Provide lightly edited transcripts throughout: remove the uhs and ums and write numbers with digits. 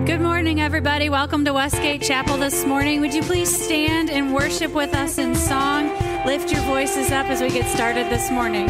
Good morning, everybody. Welcome to Westgate Chapel this morning. Would you please stand and worship with us in song? Lift your voices up as we get started this morning.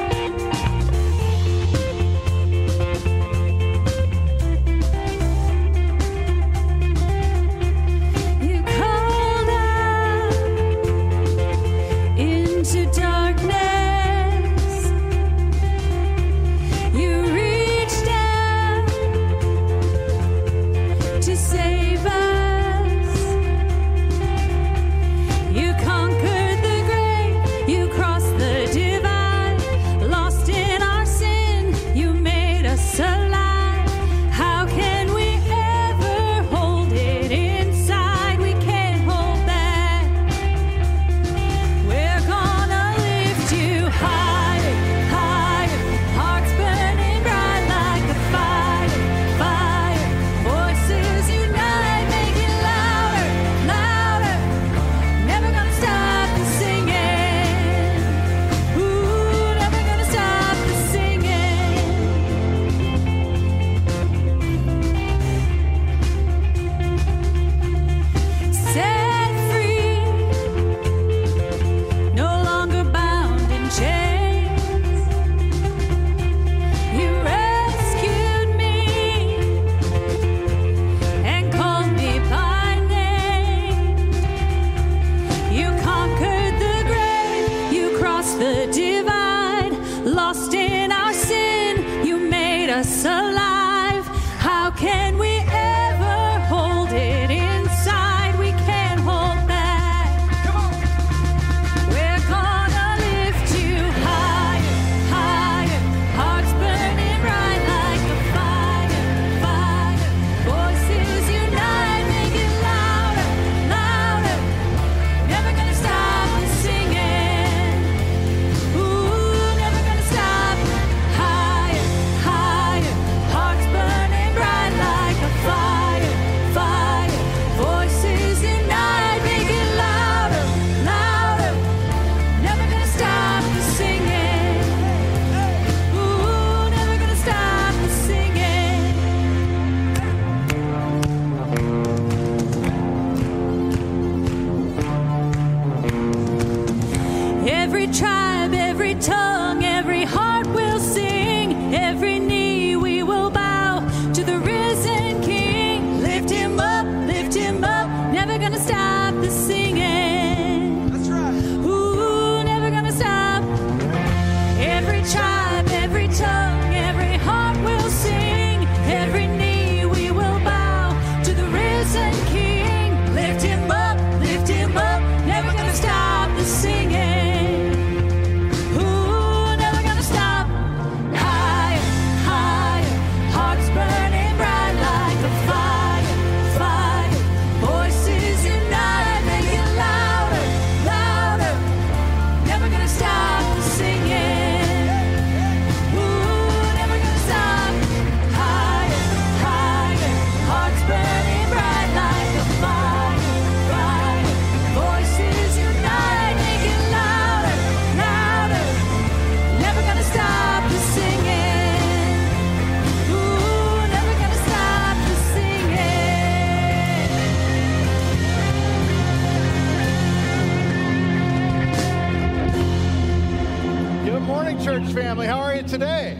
Family, how are you today?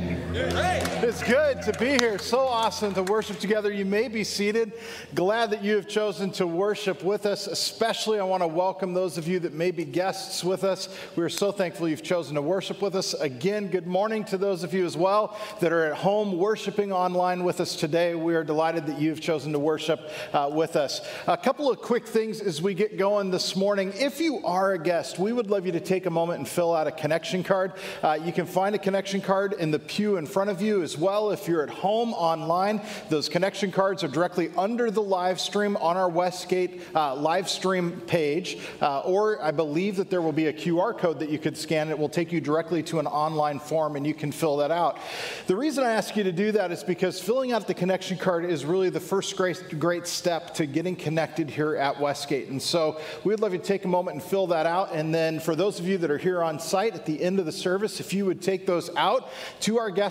It's good to be here. So awesome to worship together. You may be seated. Glad that you have chosen to worship with us. Especially, I want to welcome those of you that may be guests with us. We are so thankful you've chosen to worship with us. Again, good morning to those of you as well that are at home worshiping online with us today. We are delighted that you've chosen to worship with us. A couple of quick things as we get going this morning. If you are a guest, we would love you to take a moment and fill out a connection card. You can find a connection card in the pew in front of you as well. If you're at home online, those connection cards are directly under the live stream on our Westgate live stream page. Or I believe that there will be a QR code that you could scan. It will take you directly to an online form and you can fill that out. The reason I ask you to do that is because filling out the connection card is really the first great step to getting connected here at Westgate. And so we'd love you to take a moment and fill that out. And then for those of you that are here on site at the end of the service, if you would take those out to our guest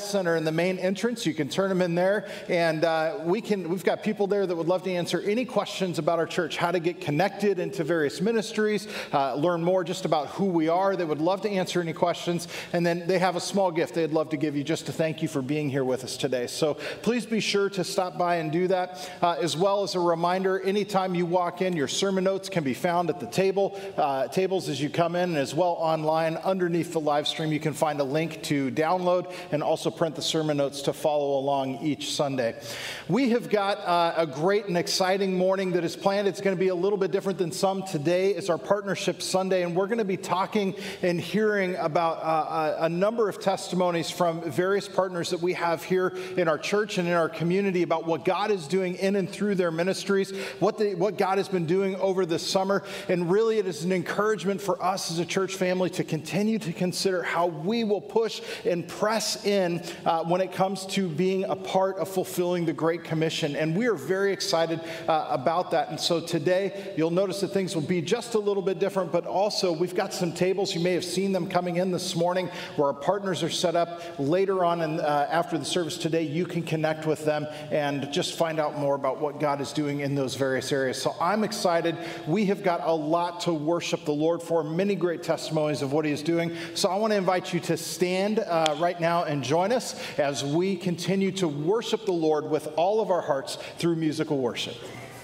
guest center in the main entrance. You can turn them in there, and we've got people there that would love to answer any questions about our church, how to get connected into various ministries, learn more just about who we are. They would love to answer any questions, and then they have a small gift they'd love to give you just to thank you for being here with us today. So please be sure to stop by and do that. As well as a reminder, anytime you walk in, your sermon notes can be found at the tables as you come in, and as well online underneath the live stream. You can find a link to download and also print the sermon notes to follow along each Sunday. We have got a great and exciting morning that is planned. It's going to be a little bit different than some. Today is our Partnership Sunday, and we're going to be talking and hearing about a number of testimonies from various partners that we have here in our church and in our community about what God is doing in and through their ministries, what God has been doing over the summer. And really, it is an encouragement for us as a church family to continue to consider how we will push and press in when it comes to being a part of fulfilling the Great Commission. And we are very excited about that. And so today, you'll notice that things will be just a little bit different, but also we've got some tables. You may have seen them coming in this morning where our partners are set up. Later on and after the service today, you can connect with them and just find out more about what God is doing in those various areas. So I'm excited. We have got a lot to worship the Lord for, many great testimonies of what he is doing. So I want to invite you to stand right now and join us as we continue to worship the Lord with all of our hearts through musical worship.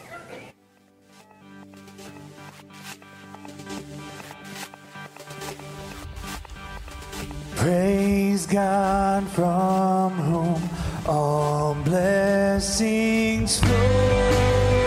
Praise God from whom all blessings flow.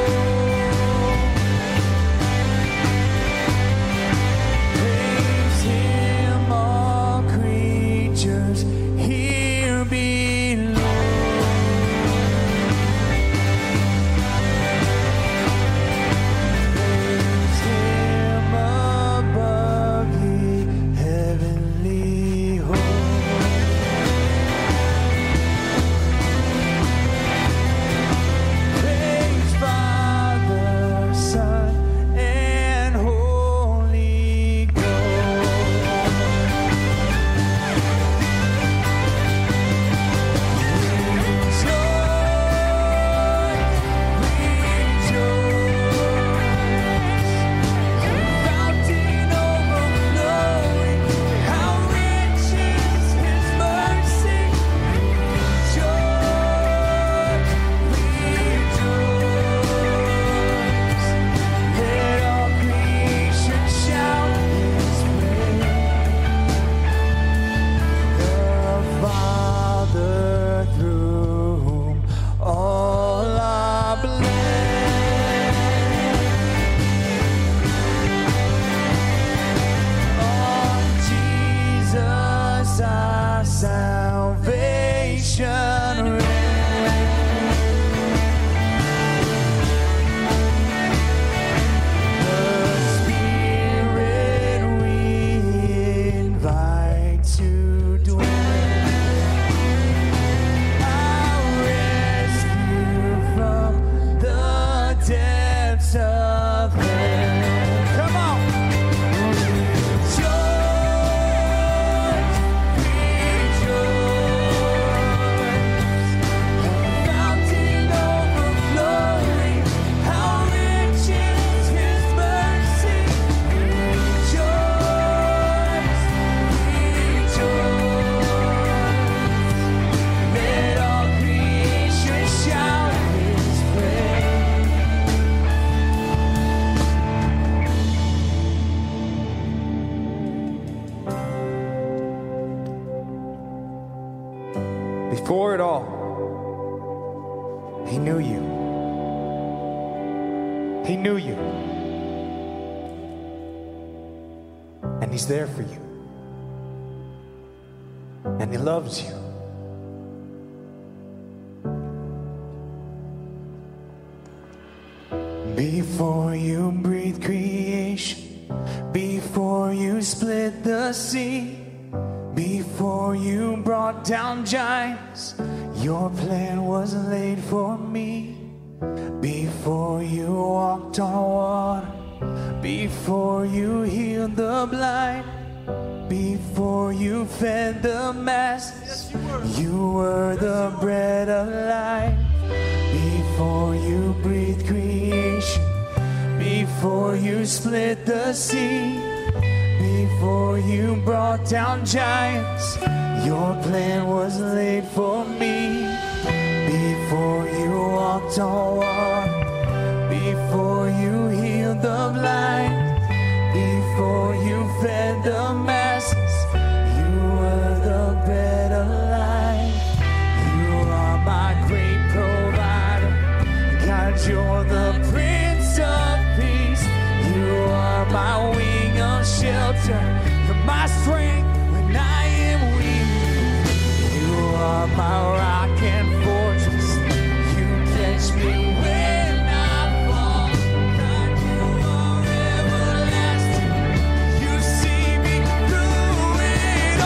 Before it all, he knew you. He knew you. And he's there for you. And he loves you. Before you breathed creation, before you split the sea, before you brought down giants, your plan was laid for me. Before you walked on water, before you healed the blind, before you fed the masses, You were the bread of life before you breathed creation, before you split the sea, before you brought down giants. Your plan was laid for me. Before you walked on water, before you healed the blind, before you fed the masses, you were the bread of life. You are my great provider. God, you're the Prince of Peace. You are my wing of shelter. You're my strength when I am weak. You are my rock and fortress. You catch me when I fall. God, you are everlasting. You see me through it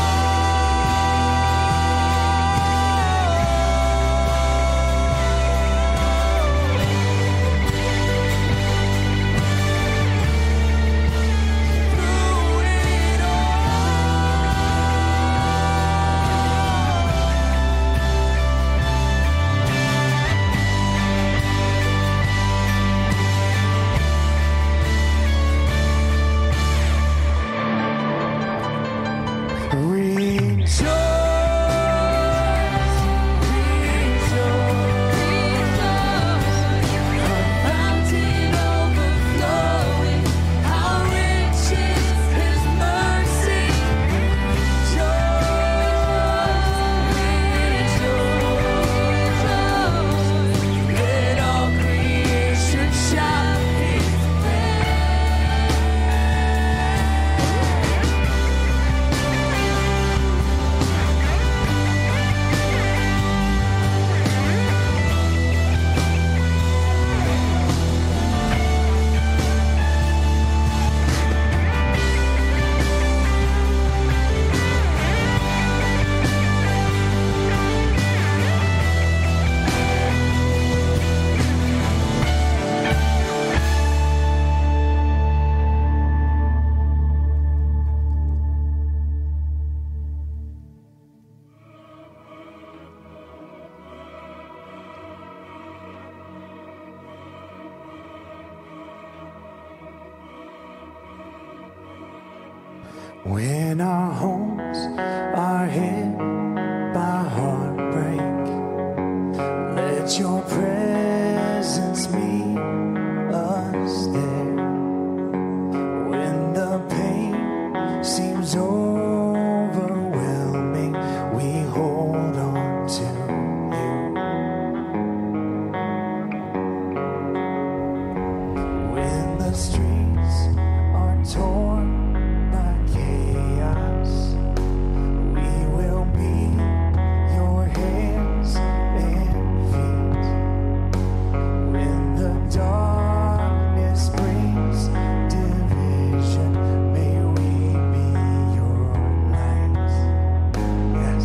when our homes are hit by heartbreak, let your presence meet us there. When the pain seems overwhelming, we hold on to you. When the streets are torn by chaos, we will be your hands and feet. When the darkness brings division, may we be your light. Yes.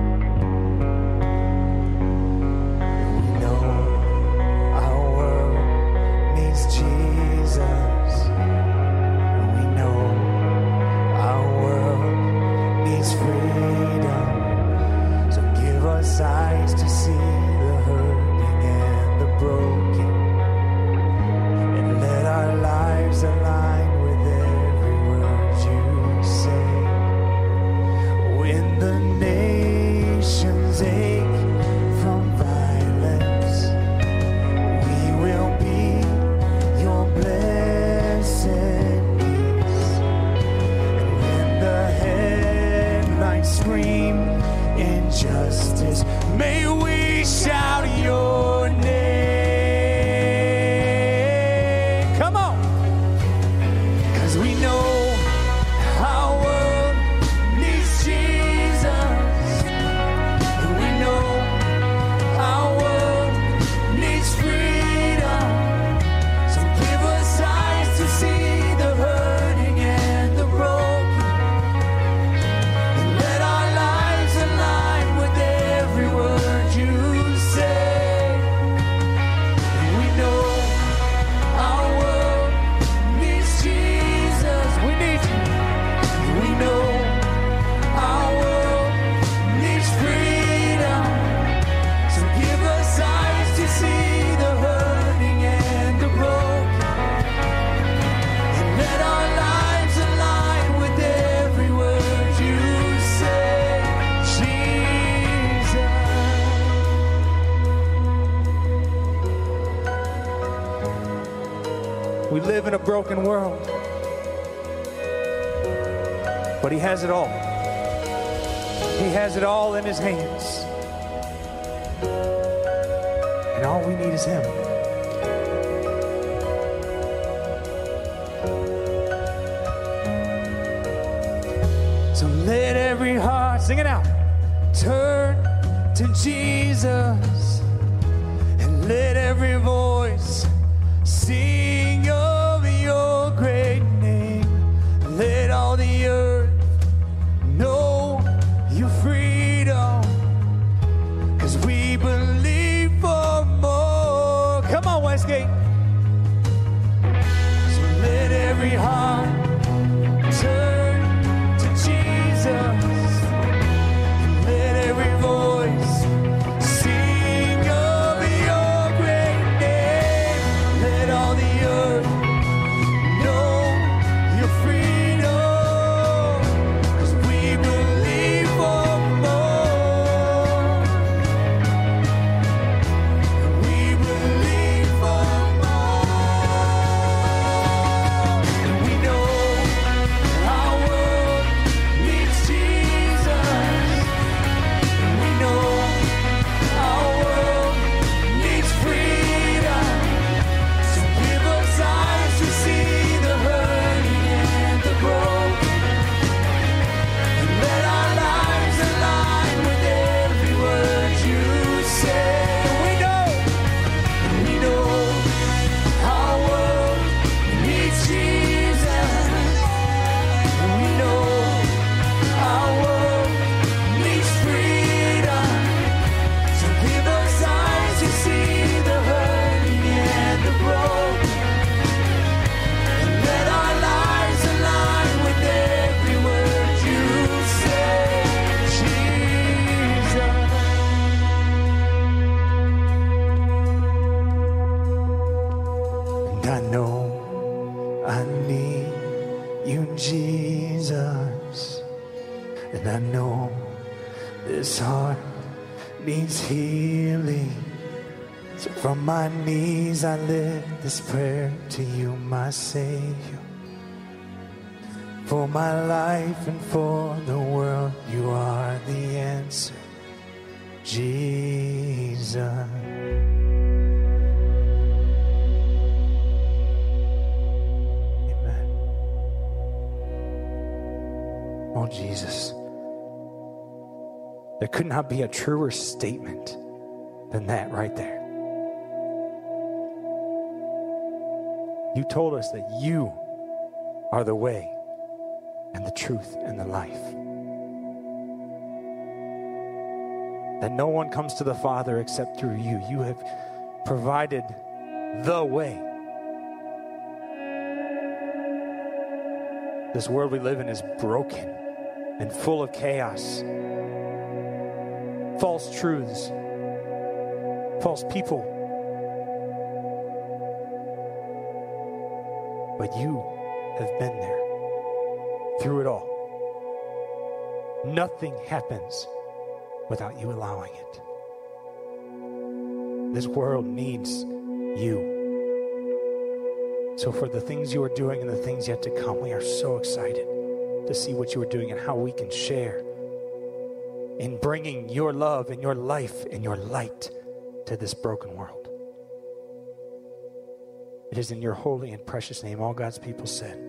We know our world needs Jesus. We know our world needs freedom. So give us eyes to see the hurting and the broken, and let our lives align with every word you say. When the nations ache from violence, we will be your blessed peace. And when the headlines scream injustice, may we shout your name. Come on. 'Cause we know our world needs Jesus. And we know our world needs freedom. So give us eyes to see the hurting and the broken, and let our lives align with every word We live in a broken world. But he has it all. He has it all in his hands. And all we need is him. So let every heart, sing it out, turn to Jesus, and let every voice sing of your great name. Let all the earth know your freedom, 'cause we believe for more. Come on, Westgate. So let every heart turn to Jesus, and let every voice sing of your great name. Let all the earth know your freedom, 'cause we believe for more. We believe for more. And we know our world needs Jesus. And we know our world needs freedom. So give us eyes to see the hurting and the broken, and let our lives align with every word you say. We know our world needs Jesus. We know our world needs freedom. So give us eyes to see the hurting and the broken, and let our lives align with every word you say, Jesus. And I know I need you, Jesus. And I know this heart needs healing. So from my knees I lift this prayer to you, my Savior. For my life and for the world, you are the answer, Jesus. Amen. Oh, Jesus. There could not be a truer statement than that right there. You told us that you are the way and the truth and the life. That no one comes to the Father except through you. You have provided the way. This world we live in is broken and full of chaos, false truths, false people. But you have been there through it all. Nothing happens without you allowing it. This world needs you. So for the things you are doing and the things yet to come, we are so excited to see what you are doing and how we can share in bringing your love and your life and your light to this broken world. It is in your holy and precious name all God's people said.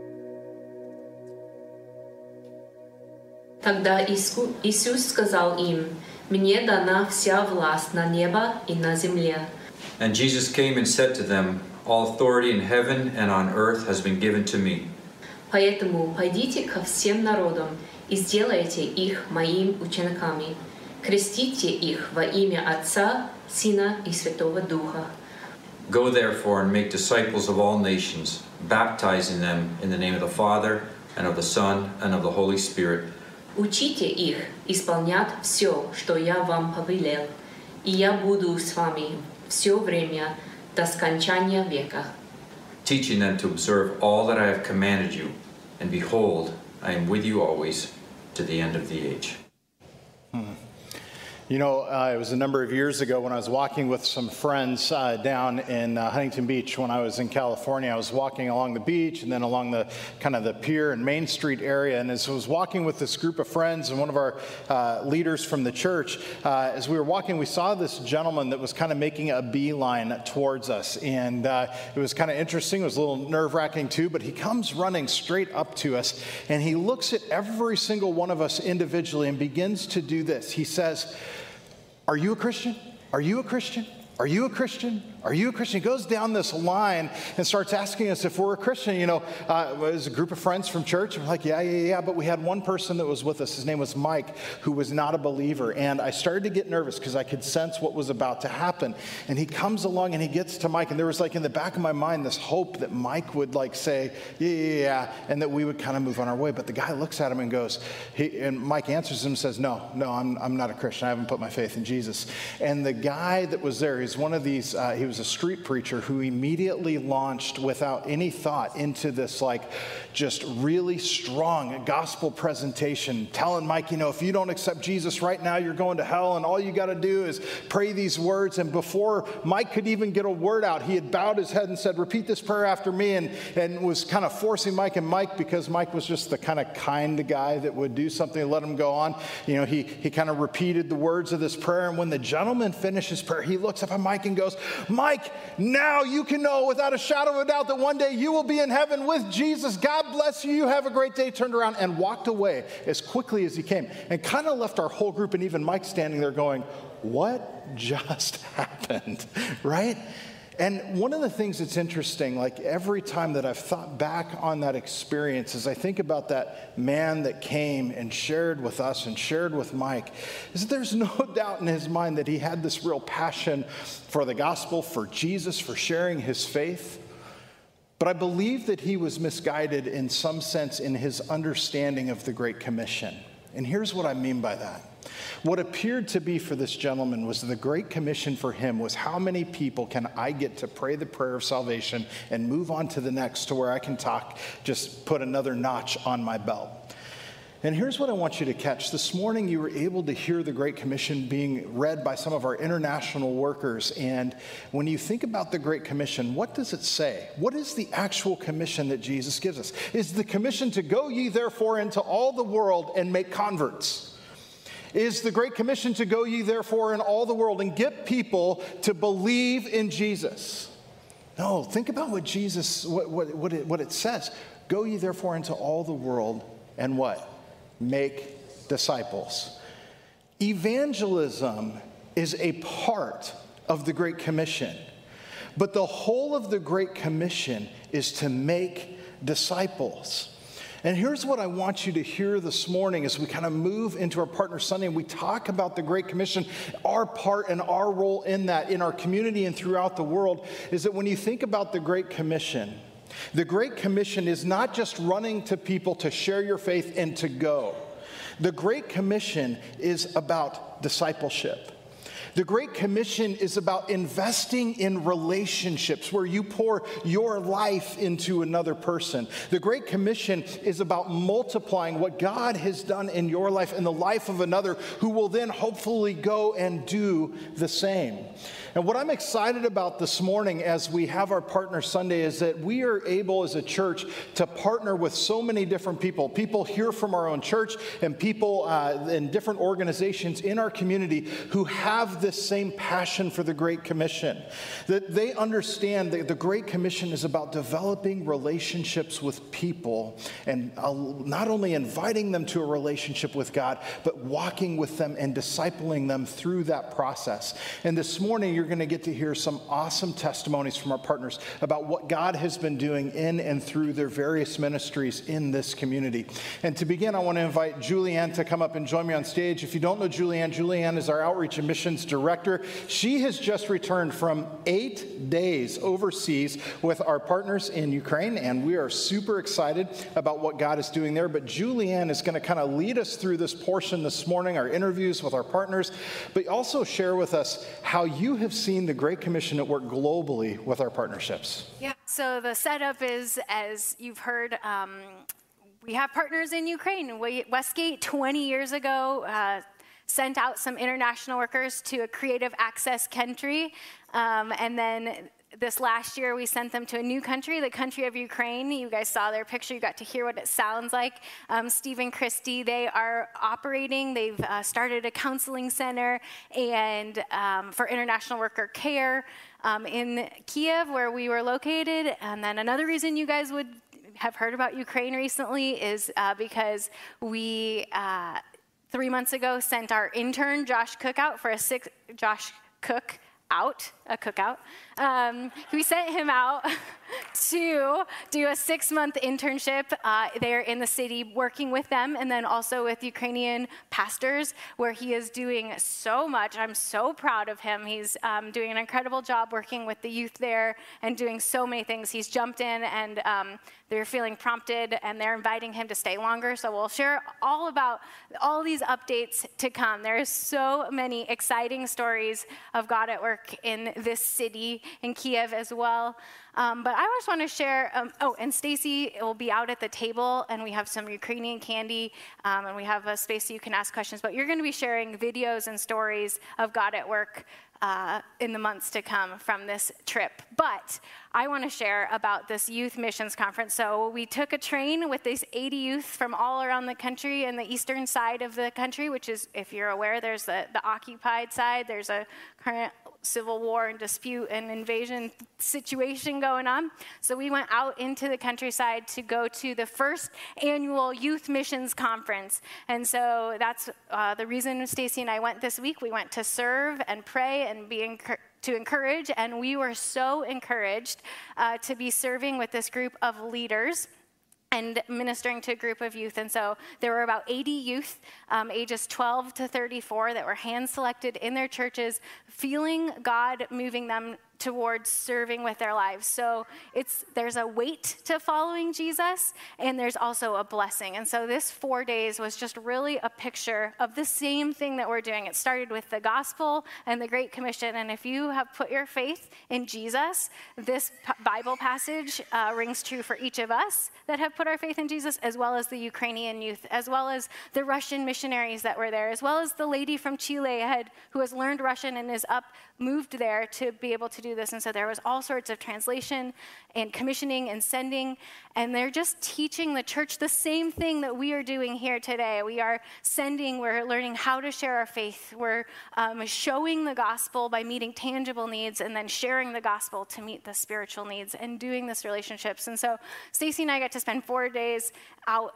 Тогда Иисус сказал им: «Мне дана вся власть на небо и на земле». And Jesus came and said to them, All authority in heaven and on earth has been given to me. Поэтому пойдите ко всем народам и сделайте их моими учениками. Крестите их во имя Отца, Сына и Святого Духа. Go therefore and make disciples of all nations, baptizing them in the name of the Father, and of the Son, and of the Holy Spirit. Учите их исполнять все, что я вам повелел, и я буду с вами все время до скончания века. Teaching them to observe all that I have commanded you, and behold, I am with you always to the end of the age. You know, it was a number of years ago when I was walking with some friends down in Huntington Beach when I was in California. I was walking along the beach and then along the kind of the pier and Main Street area. And as I was walking with this group of friends and one of our leaders from the church, as we were walking, we saw this gentleman that was kind of making a beeline towards us. And it was kind of interesting. It was a little nerve-wracking too, but he comes running straight up to us and he looks at every single one of us individually and begins to do this. He says, "Are you a Christian? Are you a Christian? Are you a Christian? Are you a Christian?" He goes down this line and starts asking us if we're a Christian. You know, it was a group of friends from church. And we're like, yeah. But we had one person that was with us. His name was Mike, who was not a believer. And I started to get nervous because I could sense what was about to happen. And he comes along and he gets to Mike. And there was like in the back of my mind this hope that Mike would like say, yeah, and that we would kind of move on our way. But the guy looks at him and goes, and Mike answers him and says, no, I'm not a Christian. I haven't put my faith in Jesus. And the guy that was there, he's one of these, he was a street preacher who immediately launched without any thought into this like just really strong gospel presentation, telling Mike, you know, if you don't accept Jesus right now, you're going to hell, and all you got to do is pray these words. And before Mike could even get a word out, he had bowed his head and said, "Repeat this prayer after me," and was kind of forcing Mike. And Mike, because Mike was just the kind of kind guy that would do something and let him go on, you know, he kind of repeated the words of this prayer. And when the gentleman finished his prayer, he looks up at Mike and goes, "Mike, now you can know without a shadow of a doubt that one day you will be in heaven with Jesus. God bless you. You have a great day." Turned around and walked away as quickly as he came, and kind of left our whole group and even Mike standing there going, "What just happened?" Right? And one of the things that's interesting, like every time that I've thought back on that experience, as I think about that man that came and shared with us and shared with Mike, is that there's no doubt in his mind that he had this real passion for the gospel, for Jesus, for sharing his faith. But I believe that he was misguided in some sense in his understanding of the Great Commission. And here's what I mean by that. What appeared to be for this gentleman was the Great Commission for him was, how many people can I get to pray the prayer of salvation and move on to the next, to where I can just put another notch on my belt. And here's what I want you to catch. This morning you were able to hear the Great Commission being read by some of our international workers. And when you think about the Great Commission, what does it say? What is the actual commission that Jesus gives us? Is the commission to go ye therefore into all the world and make converts? Is the Great Commission to go ye therefore in all the world and get people to believe in Jesus? No, think about what Jesus, what it says. Go ye therefore into all the world and what? Make disciples. Evangelism is a part of the Great Commission, but the whole of the Great Commission is to make disciples. And here's what I want you to hear this morning as we kind of move into our Partner Sunday and we talk about the Great Commission, our part and our role in that, in our community and throughout the world, is that when you think about the Great Commission is not just running to people to share your faith and to go. The Great Commission is about discipleship. The Great Commission is about investing in relationships where you pour your life into another person. The Great Commission is about multiplying what God has done in your life and the life of another, who will then hopefully go and do the same. And what I'm excited about this morning as we have our Partner Sunday is that we are able as a church to partner with so many different people here from our own church and people in different organizations in our community who have this same passion for the Great Commission. That they understand that the Great Commission is about developing relationships with people and not only inviting them to a relationship with God, but walking with them and discipling them through that process. And this morning, you're going to get to hear some awesome testimonies from our partners about what God has been doing in and through their various ministries in this community. And to begin, I want to invite Julianne to come up and join me on stage. If you don't know Julianne is our Outreach and Missions Director. She has just returned from 8 days overseas with our partners in Ukraine, and we are super excited about what God is doing there. But Julianne is going to kind of lead us through this portion this morning, our interviews with our partners, but also share with us how you have seen the Great Commission at work globally with our partnerships. Yeah, so the setup is, as you've heard, we have partners in Ukraine. Westgate 20 years ago sent out some international workers to a creative access country. And then this last year, we sent them to a new country, the country of Ukraine. You guys saw their picture. You got to hear what it sounds like. Steve and Christy, they are operating. They've started a counseling center and for international worker care in Kiev, where we were located. And then another reason you guys would have heard about Ukraine recently is because we 3 months ago sent our intern Josh Cook out for a cookout. We sent him out to do a 6-month internship there in the city, working with them, and then also with Ukrainian pastors, where he is doing so much. I'm so proud of him. He's doing an incredible job working with the youth there and doing so many things. He's jumped in, and they're feeling prompted, and they're inviting him to stay longer. So we'll share all about all these updates to come. There's so many exciting stories of God at work in this city, in Kiev as well. But I just want to share, and Stacy will be out at the table, and we have some Ukrainian candy, and we have a space so you can ask questions. But you're going to be sharing videos and stories of God at work in the months to come from this trip. But I want to share about this youth missions conference. So we took a train with these 80 youth from all around the country and the eastern side of the country, which is, if you're aware, there's the occupied side. There's a current civil war and dispute and invasion situation going on. So we went out into the countryside to go to the first annual youth missions conference. And so that's the reason Stacy and I went this week. We went to serve and pray and to encourage, and we were so encouraged to be serving with this group of leaders and ministering to a group of youth. And so there were about 80 youth, ages 12 to 34, that were hand-selected in their churches, feeling God moving them towards serving with their lives. So there's a weight to following Jesus, and there's also a blessing. And so this 4 days was just really a picture of the same thing that we're doing. It started with the gospel and the Great Commission. And if you have put your faith in Jesus, this Bible passage rings true for each of us that have put our faith in Jesus, as well as the Ukrainian youth, as well as the Russian missionaries that were there, as well as the lady from Chile who has learned Russian and is moved there to be able to do this. And so there was all sorts of translation and commissioning and sending, and they're just teaching the church the same thing that we are doing here today. We are sending, we're learning how to share our faith. We're showing the gospel by meeting tangible needs, and then sharing the gospel to meet the spiritual needs, and doing this relationships. And so Stacy and I got to spend 4 days out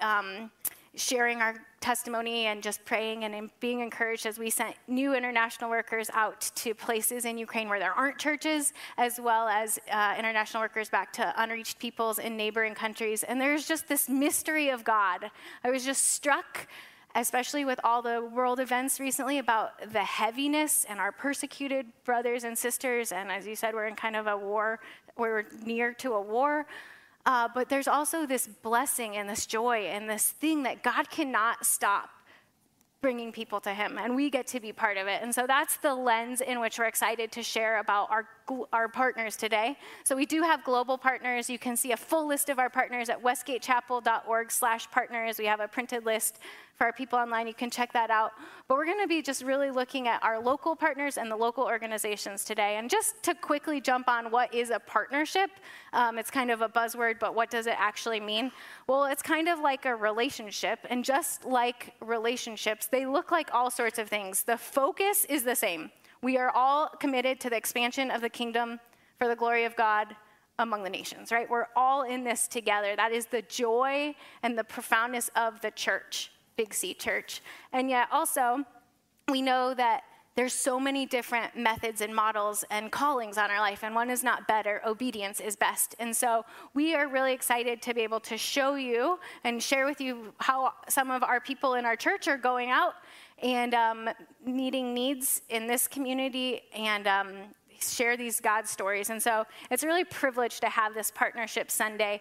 sharing our testimony and just praying and being encouraged as we sent new international workers out to places in Ukraine where there aren't churches, as well as international workers back to unreached peoples in neighboring countries. And there's just this mystery of God. I was just struck, especially with all the world events recently, about the heaviness and our persecuted brothers and sisters. And as you said, we're in kind of a war, we're near to a war. But there's also this blessing and this joy and this thing that God cannot stop bringing people to him, and we get to be part of it. And so that's the lens in which we're excited to share about our partners today. So we do have global partners. You can see a full list of our partners at westgatechapel.org/partners. We have a printed list for our people online. You can check that out. But we're going to be just really looking at our local partners and the local organizations today. And just to quickly jump on what is a partnership, it's kind of a buzzword, but what does it actually mean? Well, it's kind of like a relationship. And just like relationships, they look like all sorts of things. The focus is the same. We are all committed to the expansion of the kingdom for the glory of God among the nations, right? We're all in this together. That is the joy and the profoundness of the church. Big C church. And yet also, we know that there's so many different methods and models and callings on our life, and one is not better. Obedience is best. And so we are really excited to be able to show you and share with you how some of our people in our church are going out and meeting needs in this community and share these God stories. And so it's really privileged to have this Partnership Sunday.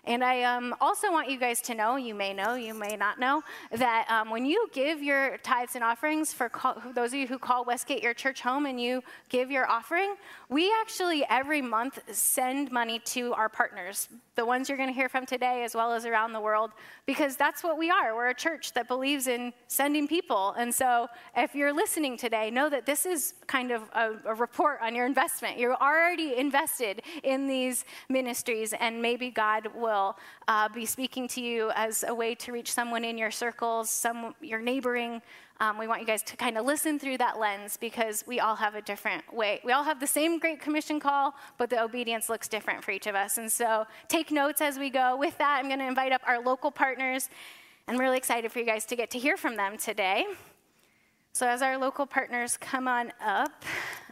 And I also want you guys to know, you may not know, that when you give your tithes and offerings, for those of you who call Westgate your church home and you give your offering, we actually every month send money to our partners, the ones you're going to hear from today as well as around the world, because that's what we are. We're a church that believes in sending people. And so if you're listening today, know that this is kind of a report on your investment. You're already invested in these ministries, and maybe God will be speaking to you as a way to reach someone in your circles, your neighboring. We want you guys to kind of listen through that lens, because we all have a different way. We all have the same Great Commission call, but the obedience looks different for each of us. And so take notes as we go. With that, I'm going to invite up our local partners. I'm really excited for you guys to get to hear from them today. So as our local partners come on up,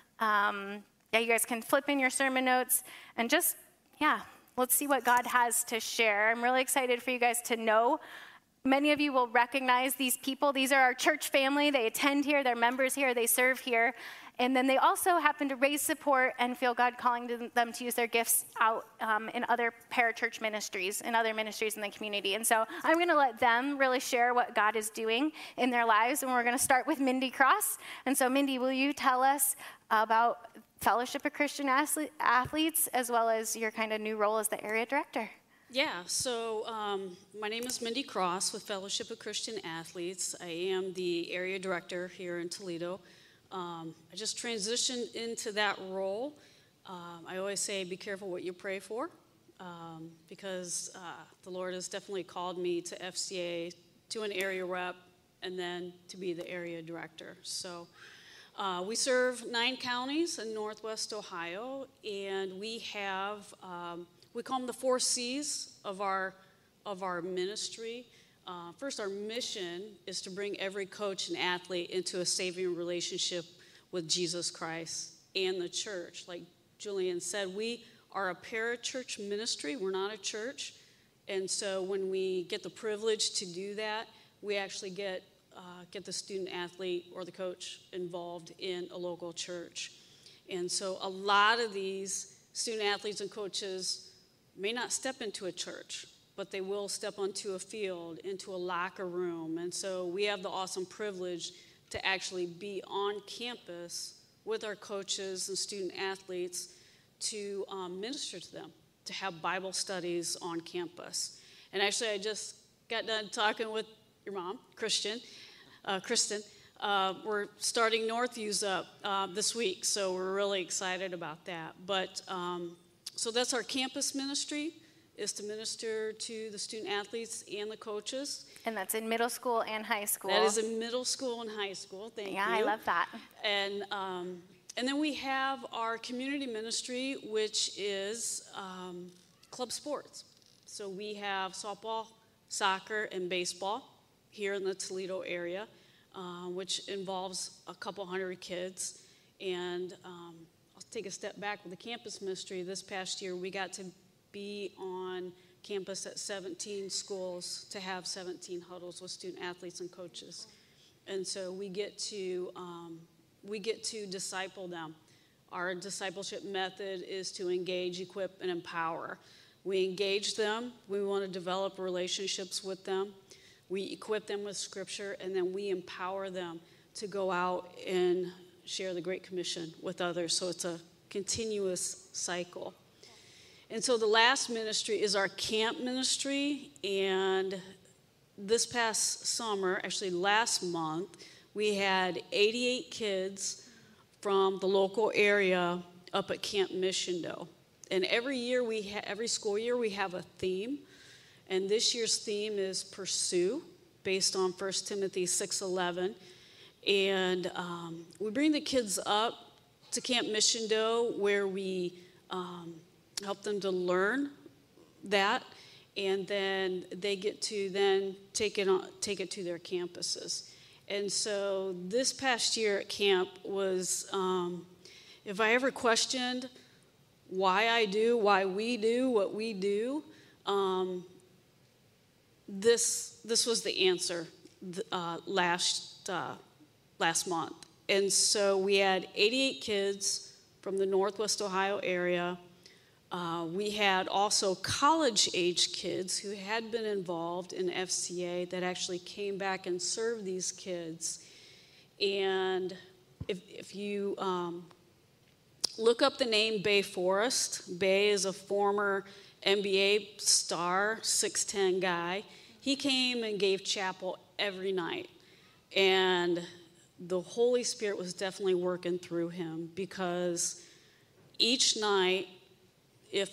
you guys can flip in your sermon notes and just, let's see what God has to share. I'm really excited for you guys to know. Many of you will recognize these people. These are our church family. They attend here. They're members here. They serve here. And then they also happen to raise support and feel God calling them to use their gifts out in other parachurch ministries and other ministries in the community. And so I'm going to let them really share what God is doing in their lives. And we're going to start with Mindy Cross. And so, Mindy, will you tell us about Fellowship of Christian Athletes, as well as your kind of new role as the area director? Yeah, so my name is Mindy Cross with Fellowship of Christian Athletes. I am the area director here in Toledo. I just transitioned into that role. I always say be careful what you pray for, because the Lord has definitely called me to FCA, to an area rep, and then to be the area director. So we serve 9 counties in Northwest Ohio, and we have... we call them the 4 C's of our ministry. First, our mission is to bring every coach and athlete into a saving relationship with Jesus Christ and the church. Like Julian said, we are a parachurch ministry. We're not a church. And so when we get the privilege to do that, we actually get the student athlete or the coach involved in a local church. And so a lot of these student athletes and coaches may not step into a church, but they will step onto a field, into a locker room. And so we have the awesome privilege to actually be on campus with our coaches and student athletes to minister to them, to have Bible studies on campus. And actually, I just got done talking with your mom, Kristen. We're starting Northviews up this week, so we're really excited about that. But so that's our campus ministry, is to minister to the student athletes and the coaches. And that's in middle school and high school. That is in middle school and high school. Thank you. Yeah, I love that. And then we have our community ministry, which is club sports. So we have softball, soccer, and baseball here in the Toledo area, which involves a couple hundred kids. And I'll take a step back with the campus ministry. This past year, we got to be on campus at 17 schools to have 17 huddles with student athletes and coaches. And so we get to disciple them. Our discipleship method is to engage, equip, and empower. We engage them. We want to develop relationships with them. We equip them with Scripture, and then we empower them to go out and share the Great Commission with others. So it's a continuous cycle. And so the last ministry is our camp ministry. And this past summer, actually last month, we had 88 kids from the local area up at Camp Missiondo. And every school year, we have a theme. And this year's theme is Pursue, based on 1 Timothy 6:11. And we bring the kids up to Camp Missiondo, where we help them to learn that, and then they get to then take it to their campuses. And so this past year at camp was, if I ever questioned why we do what we do, this was the answer last month. And so we had 88 kids from the Northwest Ohio area We had also college-age kids who had been involved in FCA that actually came back and served these kids. And if you look up the name Bay Forrest, Bay is a former NBA star, 6'10" guy. He came and gave chapel every night. And the Holy Spirit was definitely working through him, because each night, if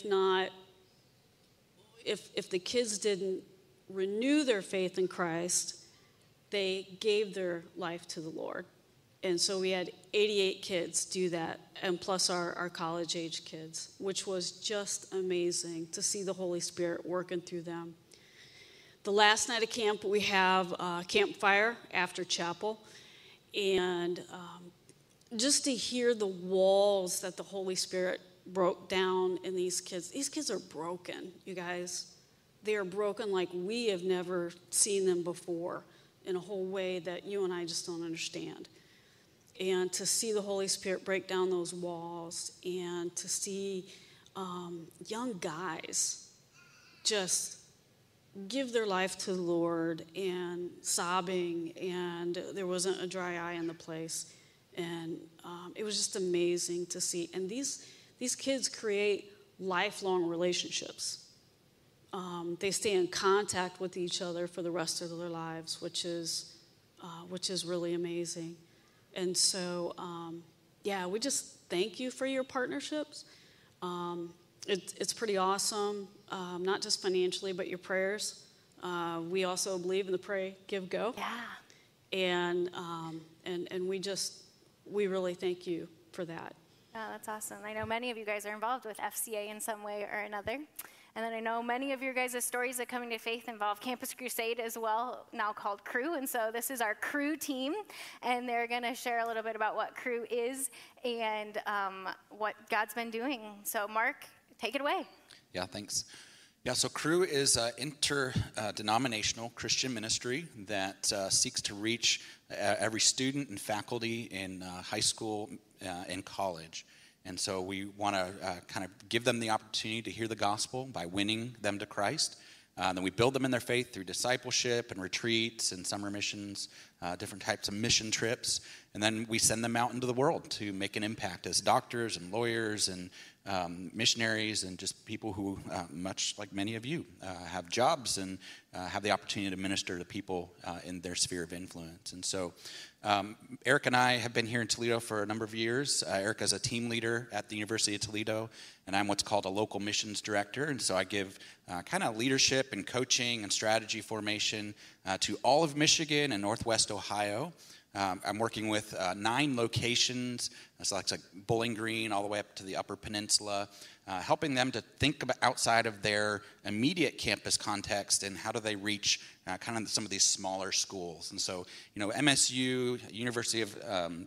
the kids didn't renew their faith in Christ, they gave their life to the Lord. And so we had 88 kids do that, and plus our college-age kids, which was just amazing to see the Holy Spirit working through them. The last night of camp, we have a campfire after chapel, and just to hear the walls that the Holy Spirit broke down in these kids. These kids are broken, you guys. They are broken like we have never seen them before, in a whole way that you and I just don't understand. And to see the Holy Spirit break down those walls, and to see young guys just give their life to the Lord, and sobbing, and there wasn't a dry eye in the place. And it was just amazing to see. And these kids create lifelong relationships. They stay in contact with each other for the rest of their lives, which is really amazing. And so, we just thank you for your partnerships. It's pretty awesome, not just financially, but your prayers. We also believe in the pray, give, go. Yeah. And we really thank you for that. Oh, that's awesome. I know many of you guys are involved with FCA in some way or another. And then I know many of your guys' stories of coming to faith involve Campus Crusade as well, now called Cru. And so this is our Cru team, and they're going to share a little bit about what Cru is and what God's been doing. So Mark, take it away. Yeah, thanks. Yeah, so Cru is an interdenominational Christian ministry that seeks to reach every student and faculty in high school and college. And so we want to kind of give them the opportunity to hear the gospel by winning them to Christ. Then we build them in their faith through discipleship and retreats and summer missions, different types of mission trips. And then we send them out into the world to make an impact as doctors and lawyers and missionaries, and just people who, much like many of you, have jobs and have the opportunity to minister to people in their sphere of influence. And so Eric and I have been here in Toledo for a number of years. Eric is a team leader at the University of Toledo, and I'm what's called a local missions director. And so I give kind of leadership and coaching and strategy formation to all of Michigan and Northwest Ohio. I'm working with 9 locations, so it's like Bowling Green all the way up to the Upper Peninsula, helping them to think about outside of their immediate campus context and how do they reach kind of some of these smaller schools. And so, MSU, University of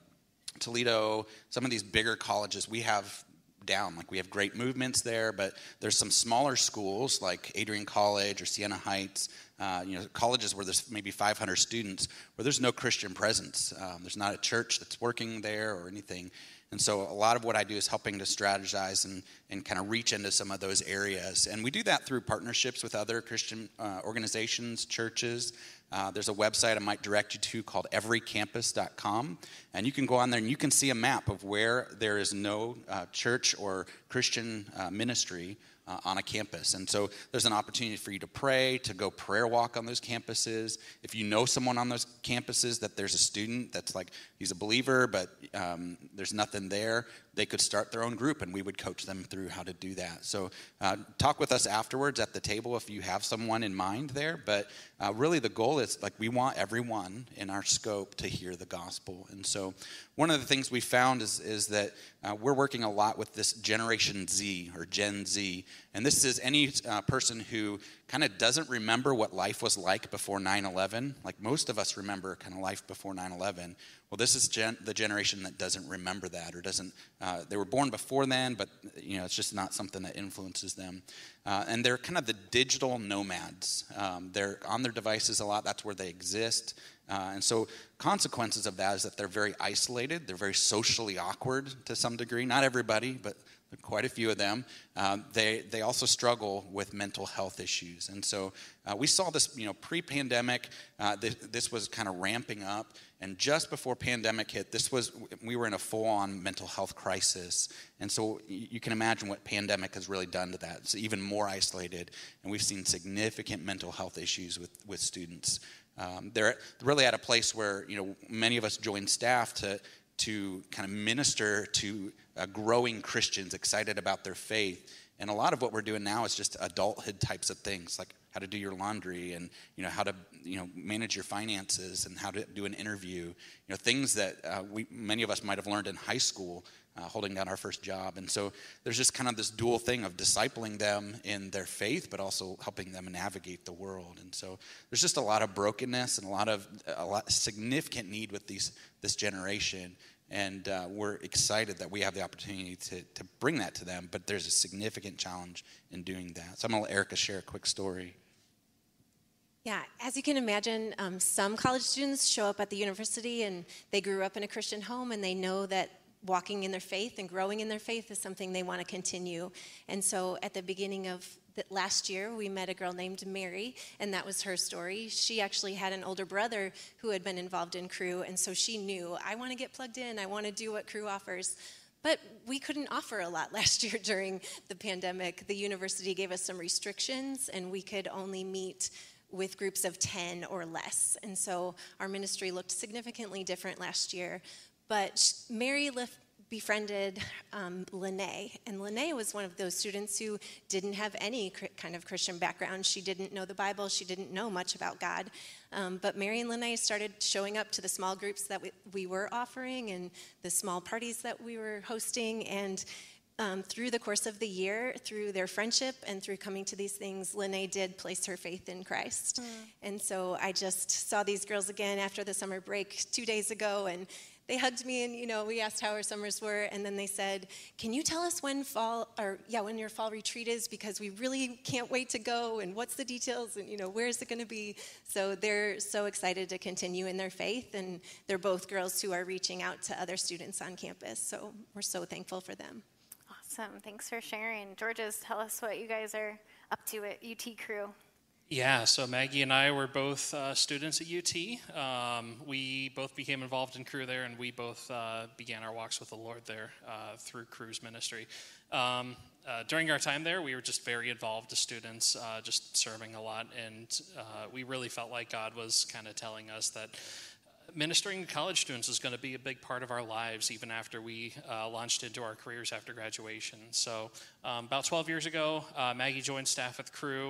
Toledo, some of these bigger colleges we have down. Like, we have great movements there, but there's some smaller schools like Adrian College or Siena Heights, colleges where there's maybe 500 students, where there's no Christian presence. There's not a church that's working there or anything. And so a lot of what I do is helping to strategize and kind of reach into some of those areas. And we do that through partnerships with other Christian organizations, churches. There's a website I might direct you to called everycampus.com. And you can go on there and you can see a map of where there is no church or Christian ministry on a campus. And so there's an opportunity for you to pray, to go prayer walk on those campuses. If you know someone on those campuses that there's a student that's like, he's a believer, but there's nothing there, they could start their own group, and we would coach them through how to do that. So talk with us afterwards at the table if you have someone in mind there. But really the goal is, like, we want everyone in our scope to hear the gospel. And so one of the things we found is that we're working a lot with this Generation Z or Gen Z. And this is any person who kind of doesn't remember what life was like before 9/11. Like, most of us remember kind of life before 9/11. Well, this is the generation that doesn't remember that, or doesn't, they were born before then, but it's just not something that influences them. And they're kind of the digital nomads. They're on their devices a lot. That's where they exist. And so consequences of that is that they're very isolated. They're very socially awkward to some degree. Not everybody, but quite a few of them, they also struggle with mental health issues. And so we saw this, pre-pandemic, this was kind of ramping up. And just before pandemic hit, we were in a full-on mental health crisis. And so you can imagine what pandemic has really done to that. It's even more isolated. And we've seen significant mental health issues with students. They're really at a place where, many of us joined staff to kind of minister to growing Christians excited about their faith. And a lot of what we're doing now is just adulthood types of things, like how to do your laundry and, how to, manage your finances and how to do an interview, things that many of us might have learned in high school, holding down our first job. And so there's just kind of this dual thing of discipling them in their faith, but also helping them navigate the world. And so there's just a lot of brokenness and a lot significant need with this generation. And we're excited that we have the opportunity to bring that to them, but there's a significant challenge in doing that. So I'm going to let Erica share a quick story. Yeah, as you can imagine, some college students show up at the university and they grew up in a Christian home and they know that walking in their faith and growing in their faith is something they want to continue. And so at the beginning of last year, we met a girl named Mary, and that was her story. She actually had an older brother who had been involved in Cru, and so she knew, I want to get plugged in, I want to do what Cru offers. But we couldn't offer a lot last year during the pandemic. The university gave us some restrictions, and we could only meet with groups of 10 or less. And so our ministry looked significantly different last year. But Mary befriended Lene, and Lene was one of those students who didn't have any kind of Christian background. She didn't know the Bible. She didn't know much about God. But Mary and Lene started showing up to the small groups that we were offering and the small parties that we were hosting. And through the course of the year, through their friendship and through coming to these things, Lene did place her faith in Christ. And so I just saw these girls again after the summer break 2 days ago, and they hugged me, and we asked how our summers were, and then they said, "Can you tell us when your fall retreat is? Because we really can't wait to go. And what's the details? And where is it going to be?" So they're so excited to continue in their faith, and they're both girls who are reaching out to other students on campus. So we're so thankful for them. Awesome. Thanks for sharing. Georges, tell us what you guys are up to at UT Cru. Yeah, so Maggie and I were both students at UT. We both became involved in Cru there, and we both began our walks with the Lord there through Cru's ministry. During our time there, we were just very involved as students, just serving a lot, and we really felt like God was kind of telling us that ministering to college students is going to be a big part of our lives even after we launched into our careers after graduation. So about 12 years ago, Maggie joined staff with Cru.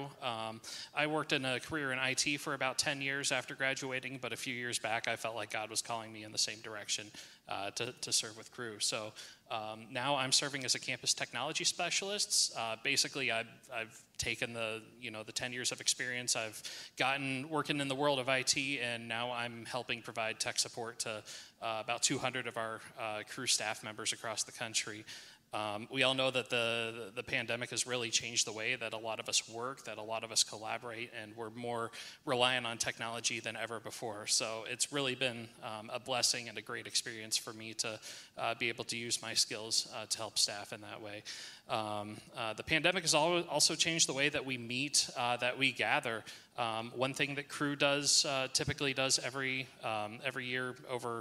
I worked in a career in IT for about 10 years after graduating, but a few years back I felt like God was calling me in the same direction to serve with Cru. So now I'm serving as a campus technology specialist. Basically, I've taken the 10 years of experience I've gotten working in the world of IT, and now I'm helping provide tech support to about 200 of our Cru staff members across the country. We all know that the pandemic has really changed the way that a lot of us work, that a lot of us collaborate, and we're more reliant on technology than ever before. So it's really been a blessing and a great experience for me to be able to use my skills to help staff in that way. The pandemic has also changed the way that we meet, that we gather. One thing that Cru typically does every year over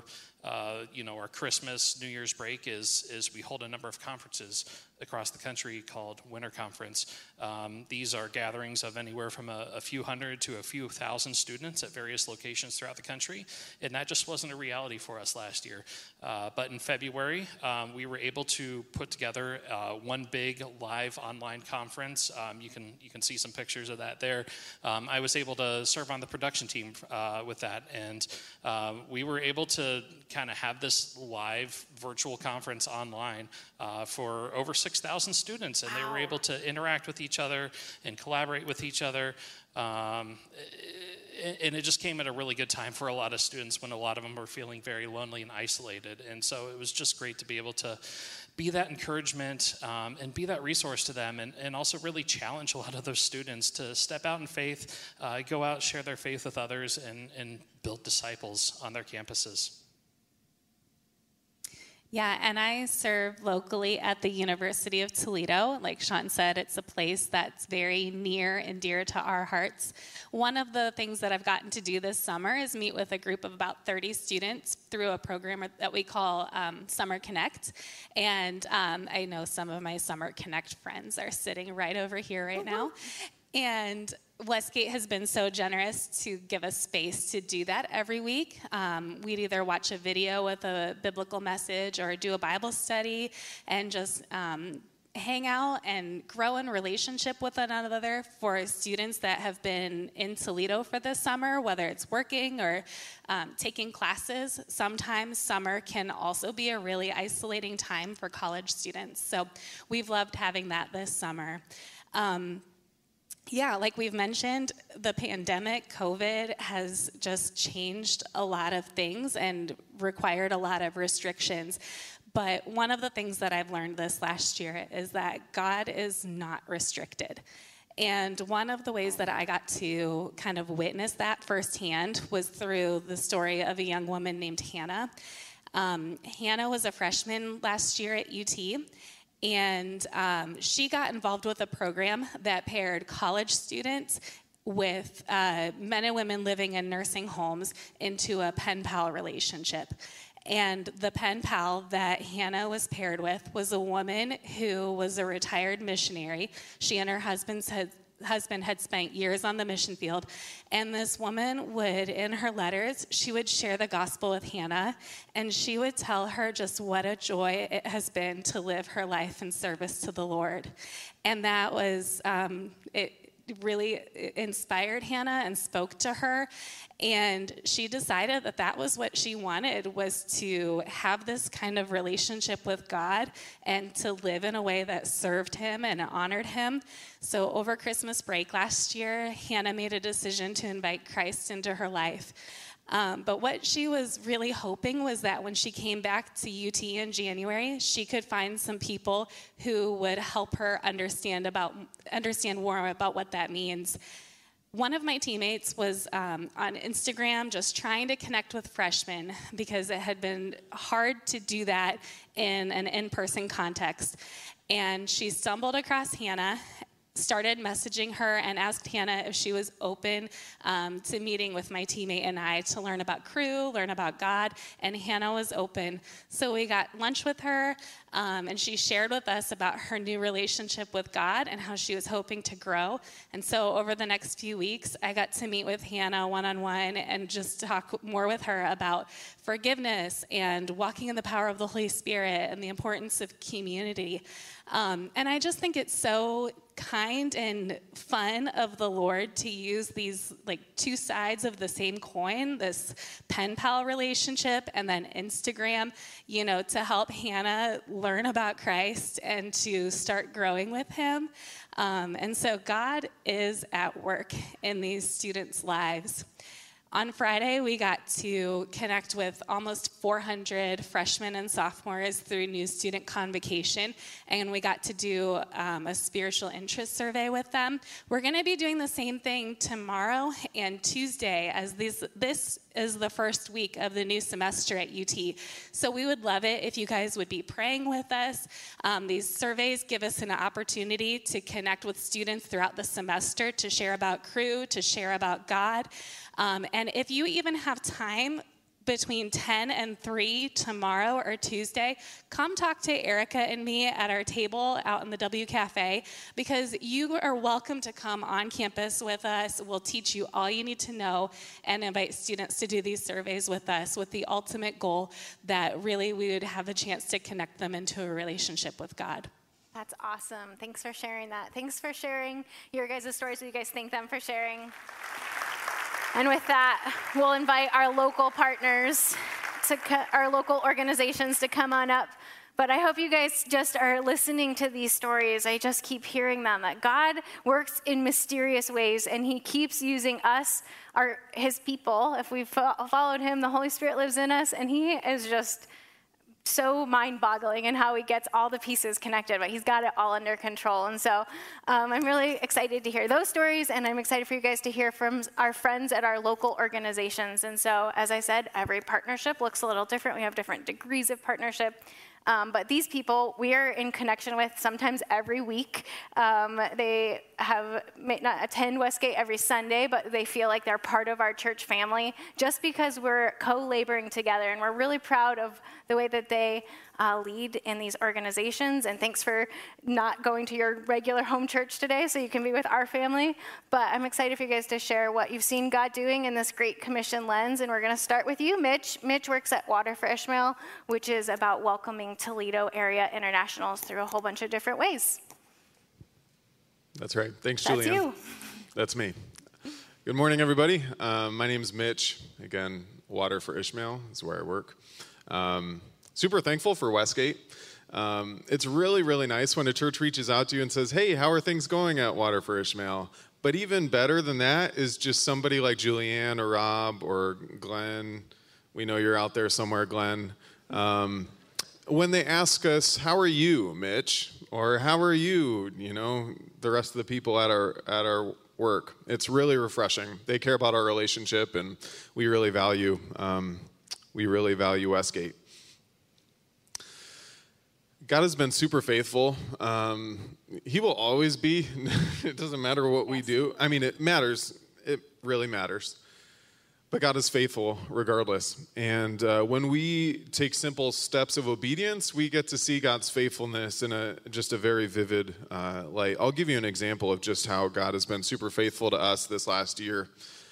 our Christmas, New Year's break is we hold a number of conferences across the country called Winter Conference. These are gatherings of anywhere from a few hundred to a few thousand students at various locations throughout the country, and that just wasn't a reality for us last year. But in February, we were able to put together one big live online conference. You can see some pictures of that there. I was able to serve on the production team with that, and we were able to kind of have this live virtual conference online for over 6,000 students, and they were able to interact with each other and collaborate with each other. And it just came at a really good time for a lot of students when a lot of them were feeling very lonely and isolated. And so it was just great to be able to be that encouragement and be that resource to them, and also really challenge a lot of those students to step out in faith, go out, share their faith with others, and build disciples on their campuses. Yeah, and I serve locally at the University of Toledo. Like Sean said, it's a place that's very near and dear to our hearts. One of the things that I've gotten to do this summer is meet with a group of about 30 students through a program that we call Summer Connect. And I know some of my Summer Connect friends are sitting right over here right now. And Westgate has been so generous to give us space to do that every week. We'd either watch a video with a biblical message or do a Bible study and just hang out and grow in relationship with one another for students that have been in Toledo for this summer, whether it's working or taking classes. Sometimes summer can also be a really isolating time for college students. So we've loved having that this summer. Yeah, like we've mentioned, the pandemic, COVID, has just changed a lot of things and required a lot of restrictions. But one of the things that I've learned this last year is that God is not restricted. And one of the ways that I got to kind of witness that firsthand was through the story of a young woman named Hannah. Hannah was a freshman last year at UT. And she got involved with a program that paired college students with men and women living in nursing homes into a pen pal relationship. And the pen pal that Hannah was paired with was a woman who was a retired missionary. She and her husband had spent years on the mission field. And this woman would, in her letters, she would share the gospel with Hannah, and she would tell her just what a joy it has been to live her life in service to the Lord. And that was, it really inspired Hannah and spoke to her. And she decided that that was what she wanted, was to have this kind of relationship with God and to live in a way that served him and honored him. So over Christmas break last year, Hannah made a decision to invite Christ into her life. But what she was really hoping was that when she came back to UT in January, she could find some people who would help her understand more about what that means. One of my teammates was on Instagram just trying to connect with freshmen because it had been hard to do that in an in-person context. And she stumbled across Hannah, started messaging her, and asked Hannah if she was open to meeting with my teammate and I to learn about Cru, learn about God, and Hannah was open. So we got lunch with her, and she shared with us about her new relationship with God and how she was hoping to grow. And so over the next few weeks, I got to meet with Hannah one-on-one and just talk more with her about forgiveness and walking in the power of the Holy Spirit and the importance of community. And I just think it's so kind and fun of the Lord to use these like two sides of the same coin, this pen pal relationship and then Instagram, to help Hannah learn about Christ and to start growing with him. And so God is at work in these students' lives. On Friday, we got to connect with almost 400 freshmen and sophomores through New Student Convocation, and we got to do a spiritual interest survey with them. We're going to be doing the same thing tomorrow and Tuesday, as this is the first week of the new semester at UT. So we would love it if you guys would be praying with us. These surveys give us an opportunity to connect with students throughout the semester, to share about Cru, to share about God. And if you even have time between 10 and 3 tomorrow or Tuesday, come talk to Erica and me at our table out in the W Cafe, because you are welcome to come on campus with us. We'll teach you all you need to know and invite students to do these surveys with us, with the ultimate goal that really we would have a chance to connect them into a relationship with God. That's awesome. Thanks for sharing that. Thanks for sharing your guys' stories. You guys thank them for sharing. And with that, we'll invite our local partners, our local organizations to come on up. But I hope you guys just are listening to these stories. I just keep hearing them, that God works in mysterious ways, and he keeps using us, his people. If we've followed him, the Holy Spirit lives in us, and he is just so mind-boggling in how he gets all the pieces connected, but he's got it all under control. And so I'm really excited to hear those stories, and I'm excited for you guys to hear from our friends at our local organizations. And so, as I said, every partnership looks a little different. We have different degrees of partnership. But these people, we are in connection with sometimes every week. They may not attend Westgate every Sunday, but they feel like they're part of our church family just because we're co-laboring together. And we're really proud of the way that they lead in these organizations. And thanks for not going to your regular home church today so you can be with our family. But I'm excited for you guys to share what you've seen God doing in this Great Commission lens. And we're going to start with you, Mitch. Mitch works at Water for Ishmael, which is about welcoming Toledo area internationals through a whole bunch of different ways. That's right. Thanks, That's Julianne. you. That's me. Good morning, everybody. My name's Mitch. Again, Water for Ishmael is where I work. Super thankful for Westgate. It's really, really nice when a church reaches out to you and says, hey, how are things going at Water for Ishmael? But even better than that is just somebody like Julianne or Rob or Glenn. We know you're out there somewhere, Glenn. When they ask us, how are you, Mitch? Or how are you, the rest of the people at our work? It's really refreshing. They care about our relationship, and we really value Westgate. God has been super faithful. He will always be. It doesn't matter what we do. I mean, it matters. It really matters. But God is faithful regardless. And when we take simple steps of obedience, we get to see God's faithfulness in just a very vivid light. I'll give you an example of just how God has been super faithful to us this last year.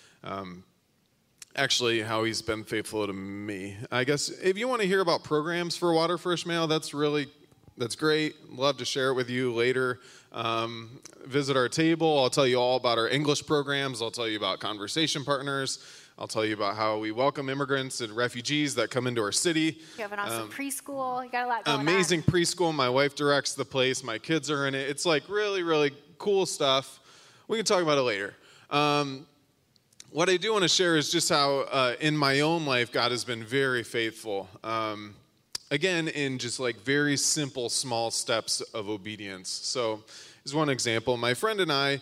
Actually, how he's been faithful to me. I guess if you want to hear about programs for Water for Ishmael, that's great. Love to share it with you later. Visit our table. I'll tell you all about our English programs. I'll tell you about conversation partners. I'll tell you about how we welcome immigrants and refugees that come into our city. You have an awesome preschool. You got a lot going on. Amazing preschool. My wife directs the place. My kids are in it. It's like really, really cool stuff. We can talk about it later. What I do want to share is just how in my own life, God has been very faithful. Again, in just like very simple, small steps of obedience. So here's one example. My friend and I,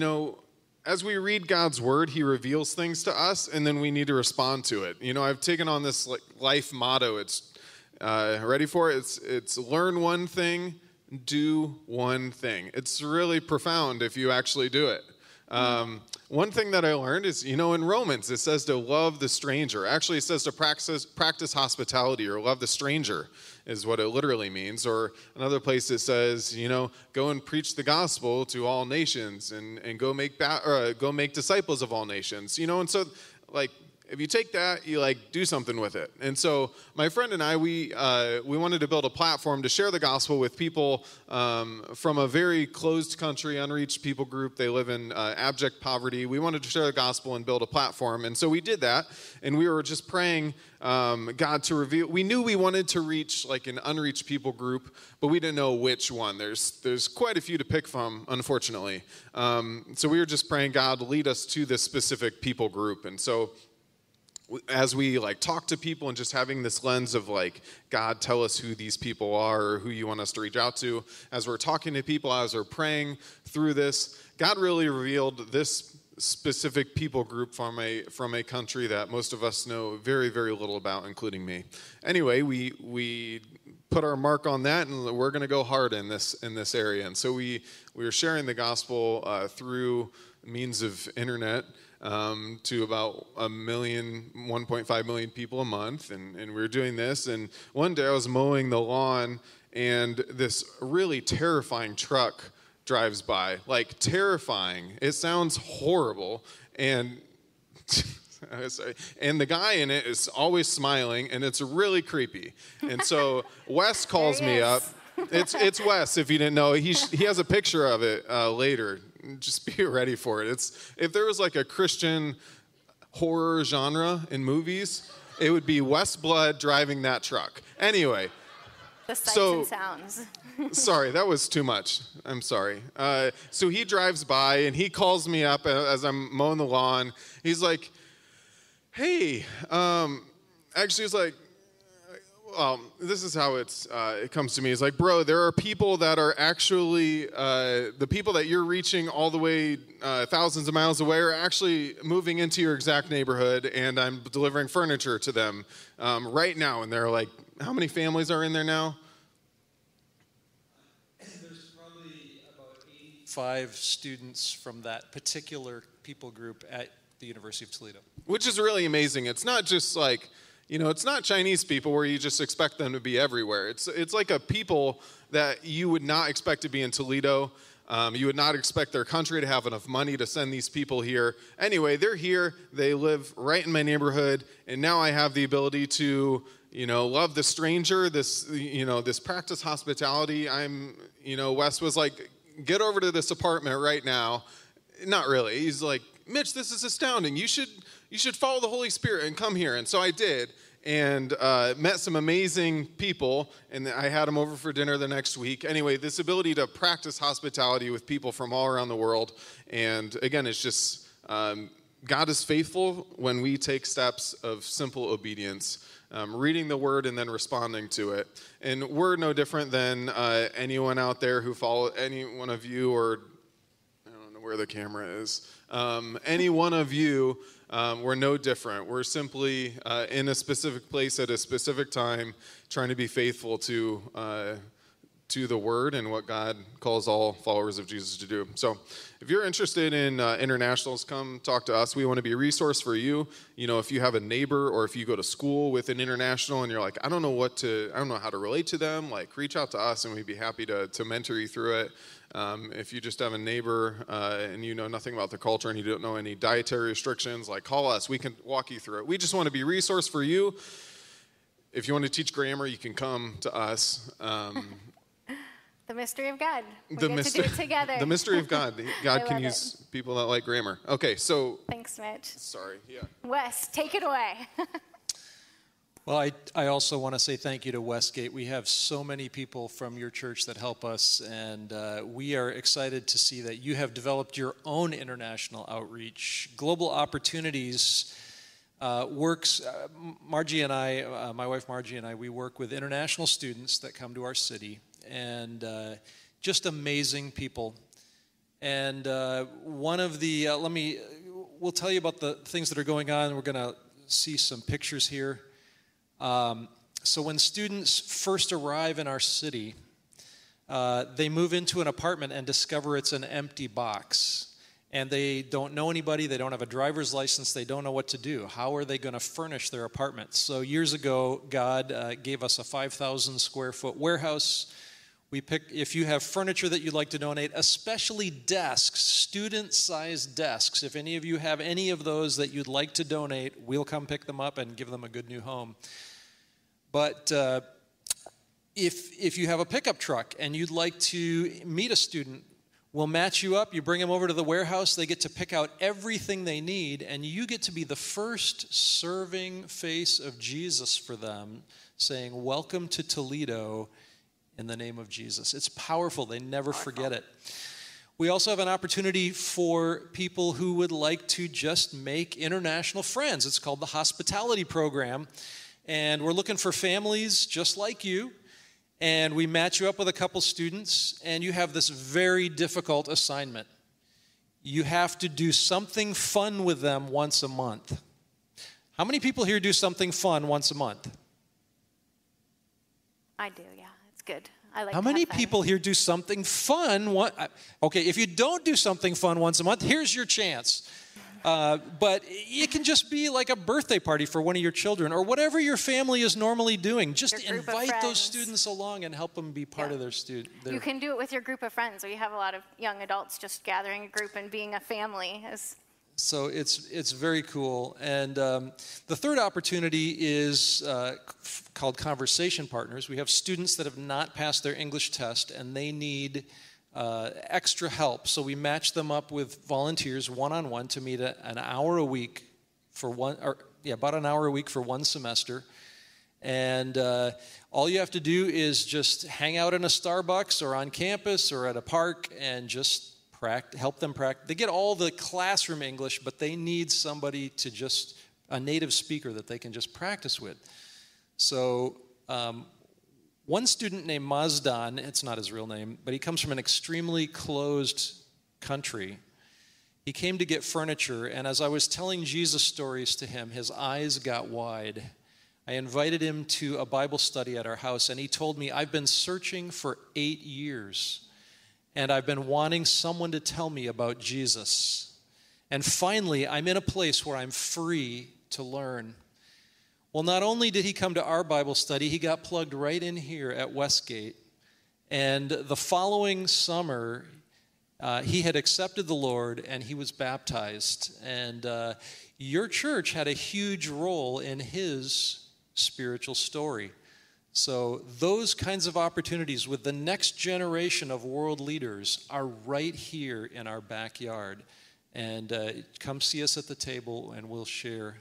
as we read God's word, he reveals things to us, and then we need to respond to it. I've taken on this life motto. It's, ready for it? It's learn one thing, do one thing. It's really profound if you actually do it. One thing that I learned is, in Romans, it says to love the stranger. Actually, it says to practice hospitality or love the stranger is what it literally means. Or another place it says, go and preach the gospel to all nations and go make disciples of all nations. And so, if you take that, you do something with it. And so my friend and I, we wanted to build a platform to share the gospel with people from a very closed country, unreached people group. They live in abject poverty. We wanted to share the gospel and build a platform. And so we did that. And we were just praying God to reveal. We knew we wanted to reach an unreached people group, but we didn't know which one. There's quite a few to pick from, unfortunately. So we were just praying, God, lead us to this specific people group. And so as we talk to people and just having this lens of God, tell us who these people are or who you want us to reach out to. As we're talking to people, as we're praying through this, God really revealed this specific people group from a country that most of us know very, very little about, including me. Anyway, we put our mark on that, and we're going to go hard in this area. And so we were sharing the gospel through means of internet. To about 1.5 million people a month, and we were doing this, and one day I was mowing the lawn, and this really terrifying truck drives by, terrifying. It sounds horrible, and the guy in it is always smiling, and it's really creepy. And so Wes calls me up. It's Wes, if you didn't know. He has a picture of it later. Just be ready for it. If there was a Christian horror genre in movies, it would be Wes Blood driving that truck. Anyway. The sights and sounds. Sorry, that was too much. I'm sorry. So he drives by and he calls me up as I'm mowing the lawn. He's like, hey, actually he's like, this is how it comes to me. It's like, bro, there are people that are actually, the people that you're reaching all the way thousands of miles away are actually moving into your exact neighborhood, and I'm delivering furniture to them right now. And they're like, how many families are in there now? There's probably about 85 students from that particular people group at the University of Toledo. Which is really amazing. It's not just like, it's not Chinese people where you just expect them to be everywhere. It's like a people that you would not expect to be in Toledo. You would not expect their country to have enough money to send these people here. Anyway, they're here. They live right in my neighborhood. And now I have the ability to, love the stranger, this practice hospitality. Wes was like, get over to this apartment right now. Not really. He's like, Mitch, this is astounding. You should follow the Holy Spirit and come here. And so I did, and met some amazing people, and I had them over for dinner the next week. Anyway, this ability to practice hospitality with people from all around the world, and again, it's just God is faithful when we take steps of simple obedience, reading the Word and then responding to it. And we're no different than anyone out there who follow any one of you, or I don't know where the camera is. Any one of you, we're no different. We're simply in a specific place at a specific time, trying to be faithful to the Word and what God calls all followers of Jesus to do. So if you're interested in internationals, come talk to us. We want to be a resource for you. If you have a neighbor or if you go to school with an international and you're like, I don't know how to relate to them, like reach out to us and we'd be happy to mentor you through it. If you just have a neighbor and you know nothing about the culture and you don't know any dietary restrictions, like call us. We can walk you through it. We just want to be a resource for you. If you want to teach grammar, you can come to us. The mystery of God. We get to do it together. The mystery of God. God can use people that like grammar. Okay, so. Thanks, Mitch. Sorry, yeah. Wes, take it away. Well, I also want to say thank you to Westgate. We have so many people from your church that help us, and we are excited to see that you have developed your own international outreach. Global Opportunities works, Margie and I, my wife Margie and I, we work with international students that come to our city, and just amazing people. And one of the, we'll tell you about the things that are going on. We're going to see some pictures here. So when students first arrive in our city, they move into an apartment and discover it's an empty box. And they don't know anybody, they don't have a driver's license, they don't know what to do. How are they going to furnish their apartment? So years ago, God gave us a 5,000 square foot warehouse. If you have furniture that you'd like to donate, especially desks, student-sized desks, if any of you have any of those that you'd like to donate, we'll come pick them up and give them a good new home. But if you have a pickup truck and you'd like to meet a student, we'll match you up. You bring them over to the warehouse. They get to pick out everything they need, and you get to be the first serving face of Jesus for them, saying, "Welcome to Toledo in the name of Jesus." It's powerful. They never forget it. We also have an opportunity for people who would like to just make international friends. It's called the Hospitality Program. And we're looking for families just like you. And we match you up with a couple students, and you have this very difficult assignment. You have to do something fun with them once a month. How many people here do something fun once a month? I do, yeah. It's good. I like. How many people here do something fun? Okay, if you don't do something fun once a month, here's your chance. But it can just be like a birthday party for one of your children or whatever your family is normally doing. Just invite those students along and help them be part of their student. You can do it with your group of friends. We have a lot of young adults just gathering a group and being a family. So it's very cool. And the third opportunity is called Conversation Partners. We have students that have not passed their English test and they need extra help. So we match them up with volunteers one-on-one to meet an hour a week for about an hour a week for one semester. And all you have to do is just hang out in a Starbucks or on campus or at a park and just help them practice. They get all the classroom English, but they need somebody a native speaker that they can just practice with. So one student named Mazdan, it's not his real name, but he comes from an extremely closed country. He came to get furniture, and as I was telling Jesus stories to him, his eyes got wide. I invited him to a Bible study at our house, and he told me, I've been searching for 8 years, and I've been wanting someone to tell me about Jesus. And finally, I'm in a place where I'm free to learn. Well, not only did he come to our Bible study, he got plugged right in here at Westgate. And the following summer, he had accepted the Lord and he was baptized. And your church had a huge role in his spiritual story. So those kinds of opportunities with the next generation of world leaders are right here in our backyard. And come see us at the table and we'll share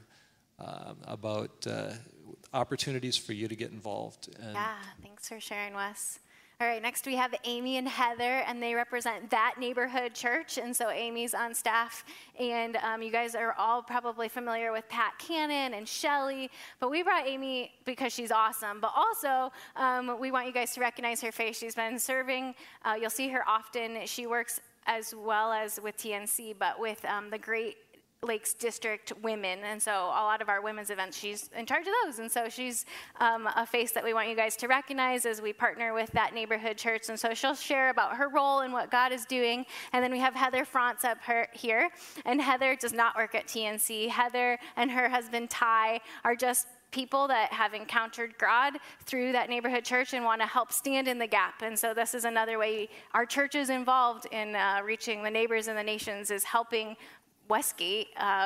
about opportunities for you to get involved. And yeah, thanks for sharing, Wes. All right, next we have Amy and Heather, and they represent That Neighborhood Church. And so Amy's on staff, and you guys are all probably familiar with Pat Cannon and Shelly, but we brought Amy because she's awesome. But also, we want you guys to recognize her face. She's been serving. You'll see her often. She works as well as with TNC, but with the Great Lakes District Women, and so a lot of our women's events, she's in charge of those, and so she's a face that we want you guys to recognize as we partner with That Neighborhood Church, and so she'll share about her role and what God is doing. And then we have Heather Frantz up here, and Heather does not work at TNC. Heather and her husband Ty are just people that have encountered God through That Neighborhood Church and want to help stand in the gap. And so this is another way our church is involved in reaching the neighbors and the nations, is helping Westgate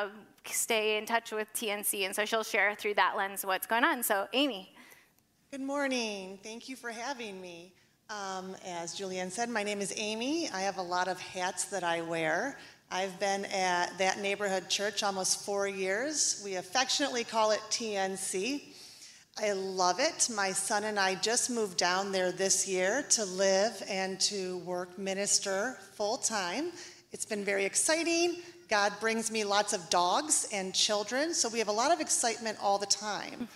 stay in touch with TNC, and so she'll share through that lens what's going on. So Amy. Good morning. Thank you for having me. As Julianne said, my name is Amy. I have a lot of hats that I wear. I've been at That Neighborhood Church almost 4 years. We affectionately call it TNC. I love it. My son and I just moved down there this year to live and to work minister full time. It's been very exciting. God brings me lots of dogs and children, so we have a lot of excitement all the time.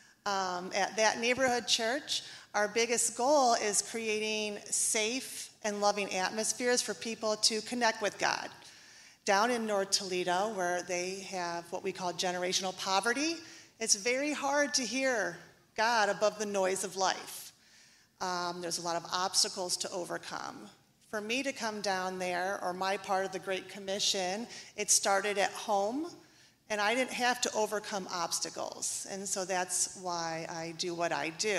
At That Neighborhood Church, our biggest goal is creating safe and loving atmospheres for people to connect with God. Down in North Toledo, where they have what we call generational poverty, it's very hard to hear God above the noise of life. There's a lot of obstacles to overcome. For me to come down there, or my part of the Great Commission, it started at home, and I didn't have to overcome obstacles. And so that's why I do what I do.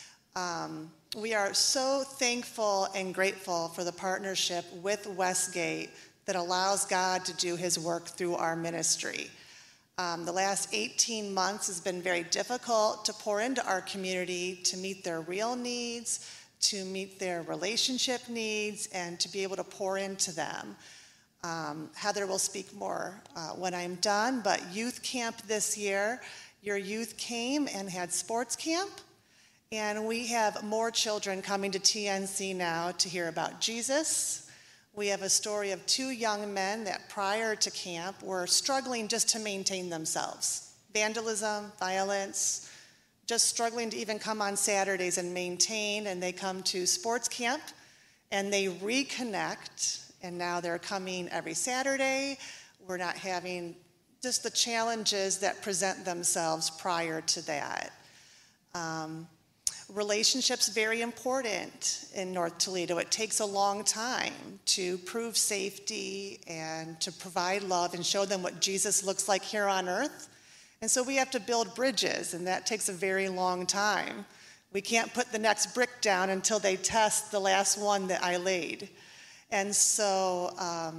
We are so thankful and grateful for the partnership with Westgate that allows God to do his work through our ministry. The last 18 months has been very difficult to pour into our community to meet their real needs, to meet their relationship needs, and to be able to pour into them. Heather will speak more when I'm done, but youth camp this year, your youth came and had sports camp, and we have more children coming to TNC now to hear about Jesus. We have a story of 2 young men that prior to camp were struggling just to maintain themselves. Vandalism, violence, just struggling to even come on Saturdays and maintain, and they come to sports camp and they reconnect, and now they're coming every Saturday. We're not having just the challenges that present themselves prior to that. Relationships very important in North Toledo. It takes a long time to prove safety and to provide love and show them what Jesus looks like here on earth. And so we have to build bridges, and that takes a very long time. We can't put the next brick down until they test the last one that I laid. And so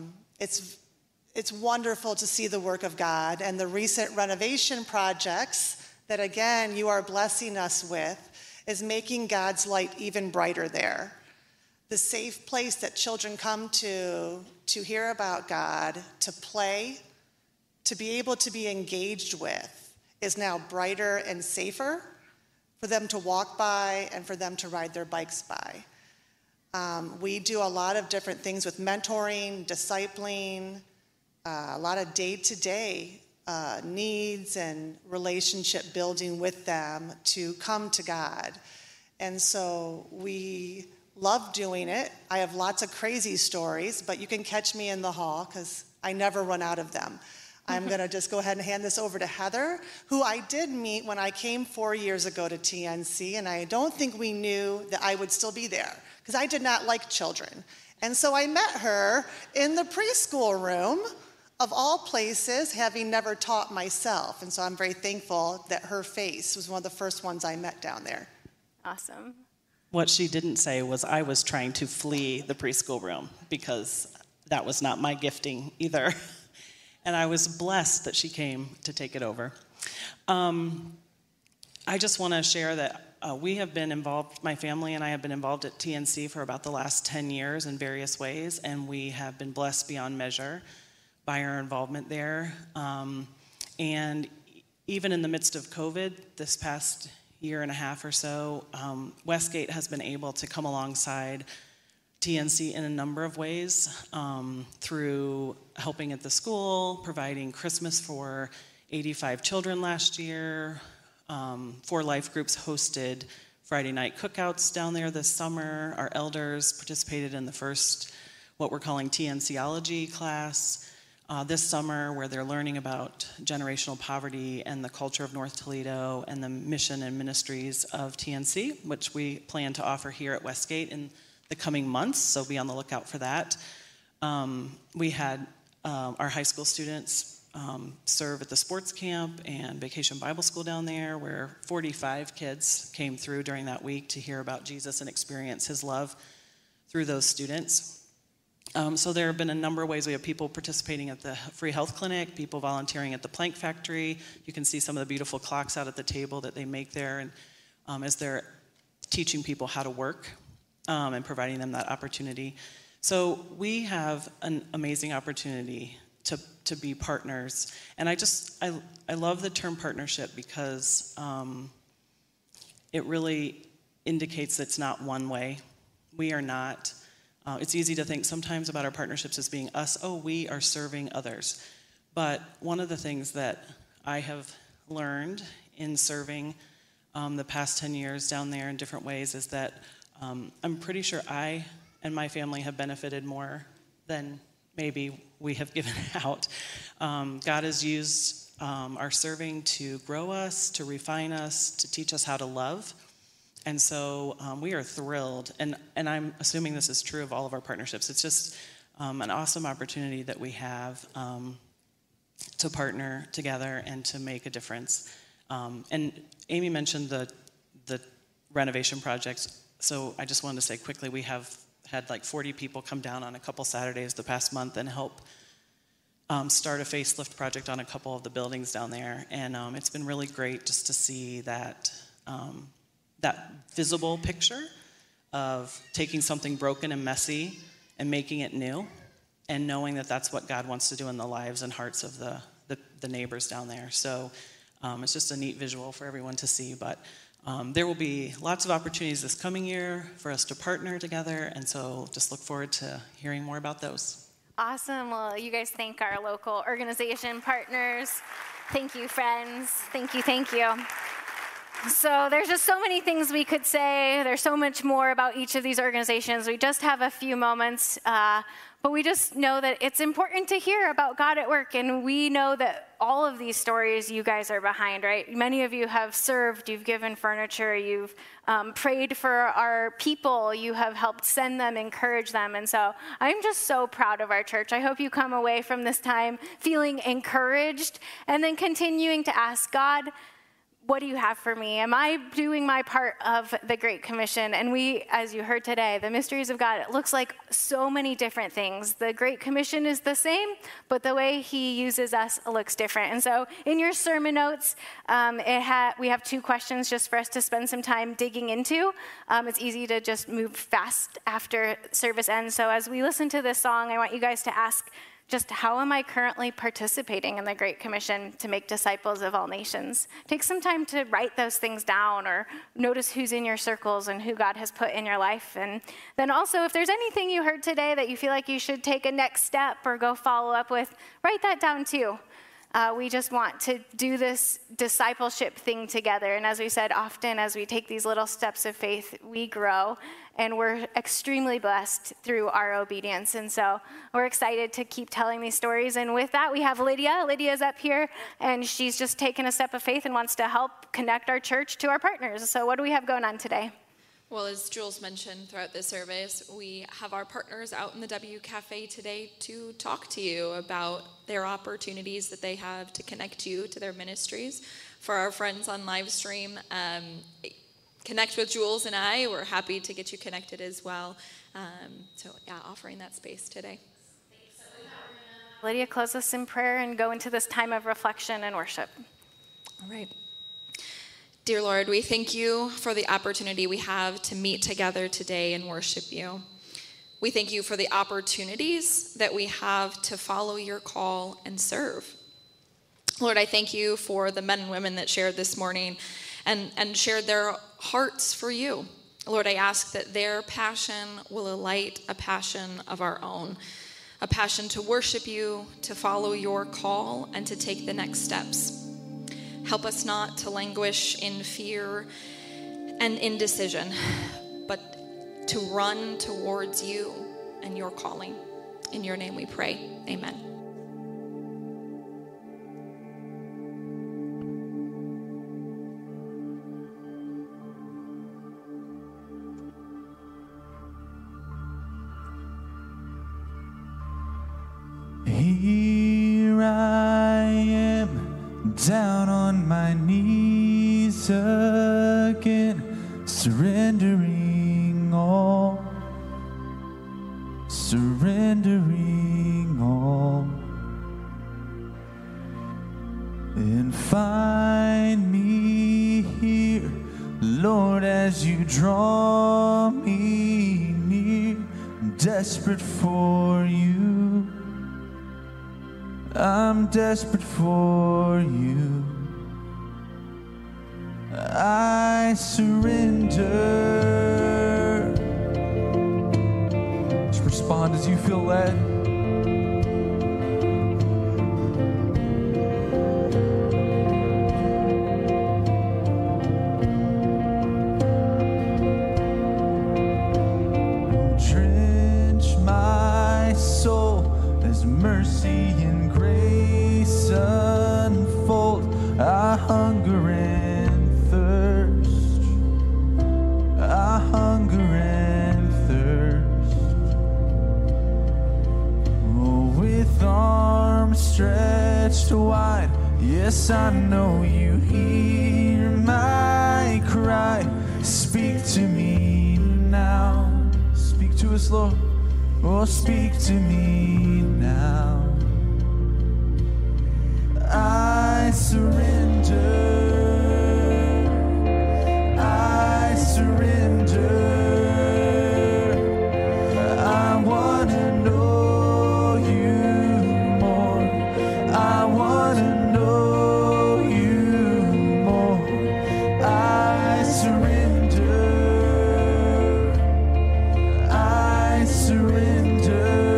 it's wonderful to see the work of God, and the recent renovation projects that, again, you are blessing us with is making God's light even brighter there. The safe place that children come to hear about God, to play, to be able to be engaged with, is now brighter and safer for them to walk by and for them to ride their bikes by. We do a lot of different things with mentoring, discipling, a lot of day-to-day needs and relationship building with them to come to God. And so we love doing it. I have lots of crazy stories, but you can catch me in the hall because I never run out of them. I'm going to just go ahead and hand this over to Heather, who I did meet when I came 4 years ago to TNC, and I don't think we knew that I would still be there because I did not like children. And so I met her in the preschool room, of all places, having never taught myself. And so I'm very thankful that her face was one of the first ones I met down there. Awesome. What she didn't say was I was trying to flee the preschool room because that was not my gifting either. And I was blessed that she came to take it over. I just want to share that we have been involved, my family and I have been involved at TNC for about the last 10 years in various ways, and we have been blessed beyond measure by our involvement there. And even in the midst of COVID, this past year and a half or so, Westgate has been able to come alongside TNC in a number of ways, through helping at the school, providing Christmas for 85 children last year. 4 life groups hosted Friday night cookouts down there this summer. Our elders participated in the first, what we're calling TNCology class this summer, where they're learning about generational poverty and the culture of North Toledo and the mission and ministries of TNC, which we plan to offer here at Westgate in the coming months, so be on the lookout for that. We had our high school students serve at the sports camp and Vacation Bible School down there, where 45 kids came through during that week to hear about Jesus and experience his love through those students. So there have been a number of ways. We have people participating at the free health clinic, people volunteering at the Plank Factory. You can see some of the beautiful clocks out at the table that they make there, and as they're teaching people how to work and providing them that opportunity. So we have an amazing opportunity to be partners. And I love the term partnership because it really indicates it's not one way. We are not. It's easy to think sometimes about our partnerships as being us, we are serving others. But one of the things that I have learned in serving the past 10 years down there in different ways is that I'm pretty sure I and my family have benefited more than maybe we have given out. God has used our serving to grow us, to refine us, to teach us how to love. And so we are thrilled, and I'm assuming this is true of all of our partnerships. It's just an awesome opportunity that we have to partner together and to make a difference. And Amy mentioned the renovation project, so I just wanted to say quickly, we have had like 40 people come down on a couple Saturdays the past month and help start a facelift project on a couple of the buildings down there. And it's been really great just to see that visible picture of taking something broken and messy and making it new, and knowing that that's what God wants to do in the lives and hearts of the neighbors down there. So it's just a neat visual for everyone to see. But there will be lots of opportunities this coming year for us to partner together, and so just look forward to hearing more about those. Awesome. Well, you guys thank our local organization partners. Thank you, friends. Thank you, thank you. So there's just so many things we could say. There's so much more about each of these organizations. We just have a few moments, but we just know that it's important to hear about God at work, and we know that all of these stories you guys are behind, right? Many of you have served, you've given furniture, you've prayed for our people, you have helped send them, encourage them, and so I'm just so proud of our church. I hope you come away from this time feeling encouraged and then continuing to ask God, what do you have for me? Am I doing my part of the Great Commission? And we, as you heard today, the mysteries of God, it looks like so many different things. The Great Commission is the same, but the way he uses us looks different. And so in your sermon notes, we have 2 questions just for us to spend some time digging into. It's easy to just move fast after service ends. So as we listen to this song, I want you guys to ask, just how am I currently participating in the Great Commission to make disciples of all nations? Take some time to write those things down, or notice who's in your circles and who God has put in your life. And then also, if there's anything you heard today that you feel like you should take a next step or go follow up with, write that down too. We just want to do this discipleship thing together. And as we said, often as we take these little steps of faith, we grow, and we're extremely blessed through our obedience. And so we're excited to keep telling these stories. And with that, we have Lydia. Lydia's up here, and she's just taken a step of faith and wants to help connect our church to our partners. So what do we have going on today? Well, as Jules mentioned throughout this service, we have our partners out in the W Cafe today to talk to you about their opportunities that they have to connect you to their ministries. For our friends on live stream, connect with Jules and I. We're happy to get you connected as well. Offering that space today. Lydia, close us in prayer and go into this time of reflection and worship. All right. Dear Lord, we thank you for the opportunity we have to meet together today and worship you. We thank you for the opportunities that we have to follow your call and serve. Lord, I thank you for the men and women that shared this morning and shared their hearts for you. Lord, I ask that their passion will alight a passion of our own, a passion to worship you, to follow your call, and to take the next steps. Help us not to languish in fear and indecision, but to run towards you and your calling. In your name we pray. Amen. Here I am, down on my knees again, surrendering all, and find me here, Lord, as you draw me near, desperate for you. I'm desperate for you. I surrender. Just respond as you feel led. Drench my soul as mercy and grace unfold. I hunger and thirst. I hunger and thirst. Oh, with arms stretched wide, yes, I know you hear my cry. Speak to me now. Speak to us, Lord. Oh, speak to me now. I surrender. I surrender. I want to know you more. I want to know you more. I surrender. I surrender.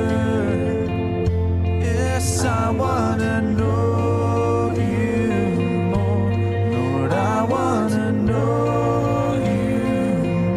Yes, I want to know you more. Lord, I want to know you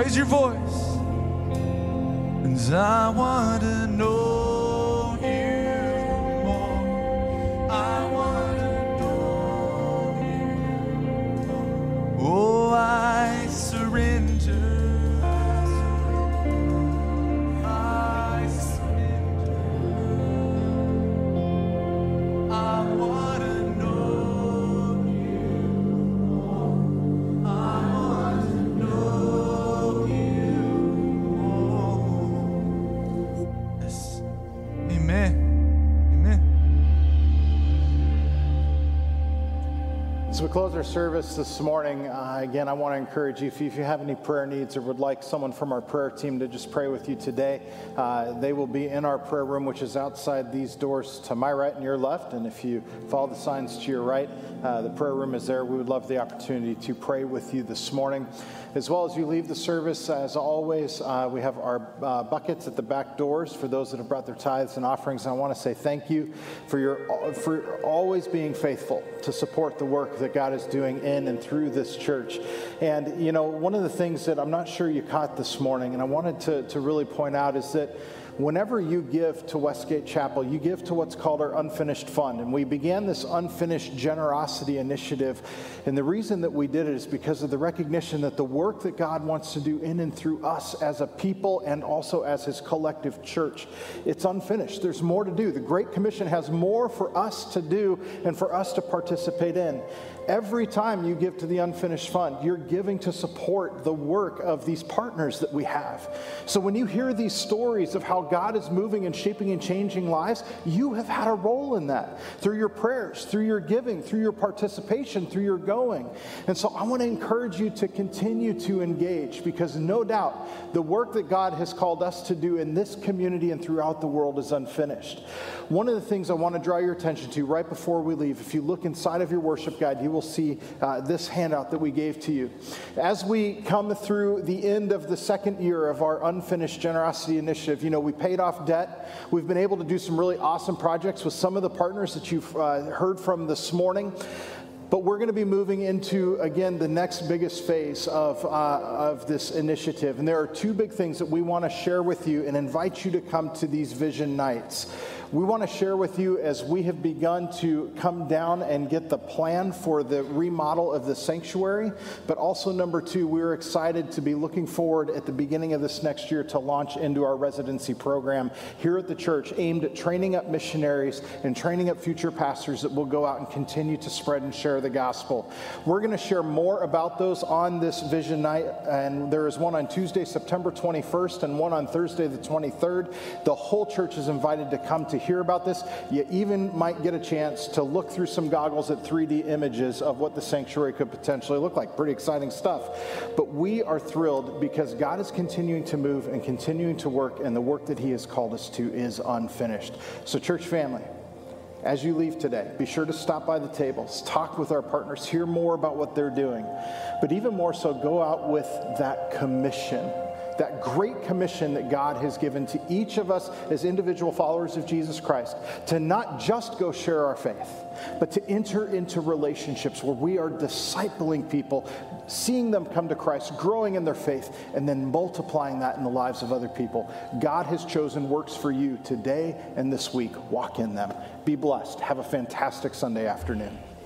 Raise your voice. And I want to know you more. I want to know you more. Oh, I surrender. I surrender. I want to know you more. I want to know you more. Yes. Amen. As we close our service this morning, again, I want to encourage you, if you have any prayer needs or would like someone from our prayer team to just pray with you today, they will be in our prayer room, which is outside these doors to my right and your left. And if you follow the signs to your right, the prayer room is there. We would love the opportunity to pray with you this morning. As well as you leave the service, as always, we have our buckets at the back doors for those that have brought their tithes and offerings. And I want to say thank you for always being faithful to support the work that God is doing in and through this church. And, you know, one of the things that I'm not sure you caught this morning, and I wanted to really point out, is that whenever you give to Westgate Chapel, you give to what's called our Unfinished Fund. And we began this Unfinished Generosity Initiative. And the reason that we did it is because of the recognition that the work that God wants to do in and through us as a people and also as his collective church, it's unfinished. There's more to do. The Great Commission has more for us to do and for us to participate in. Every time you give to the Unfinished Fund, you're giving to support the work of these partners that we have. So when you hear these stories of how God is moving and shaping and changing lives, you have had a role in that through your prayers, through your giving, through your participation, through your going. And so I want to encourage you to continue to engage, because no doubt the work that God has called us to do in this community and throughout the world is unfinished. One of the things I want to draw your attention to right before we leave, if you look inside of your worship guide, you will see this handout that we gave to you. As we come through the end of the second year of our Unfinished Generosity Initiative, you know, we paid off debt. We've been able to do some really awesome projects with some of the partners that you've heard from this morning. But we're going to be moving into, again, the next biggest phase of this initiative. And there are two big things that we want to share with you and invite you to come to these vision nights. We want to share with you, as we have begun to come down and get the plan for the remodel of the sanctuary. But also, number two, we're excited to be looking forward at the beginning of this next year to launch into our residency program here at the church, aimed at training up missionaries and training up future pastors that will go out and continue to spread and share the gospel. We're going to share more about those on this vision night. And there is one on Tuesday, September 21st, and one on Thursday, the 23rd. The whole church is invited to come to hear about this. You even might get a chance to look through some goggles at 3D images of what the sanctuary could potentially look like. Pretty exciting stuff. But we are thrilled because God is continuing to move and continuing to work, and the work that he has called us to is unfinished. So, church family, as you leave today, be sure to stop by the tables, talk with our partners, hear more about what they're doing. But even more so, go out with that commission, that great commission that God has given to each of us as individual followers of Jesus Christ, to not just go share our faith, but to enter into relationships where we are discipling people, seeing them come to Christ, growing in their faith, and then multiplying that in the lives of other people. God has chosen works for you today and this week. Walk in them. Be blessed. Have a fantastic Sunday afternoon.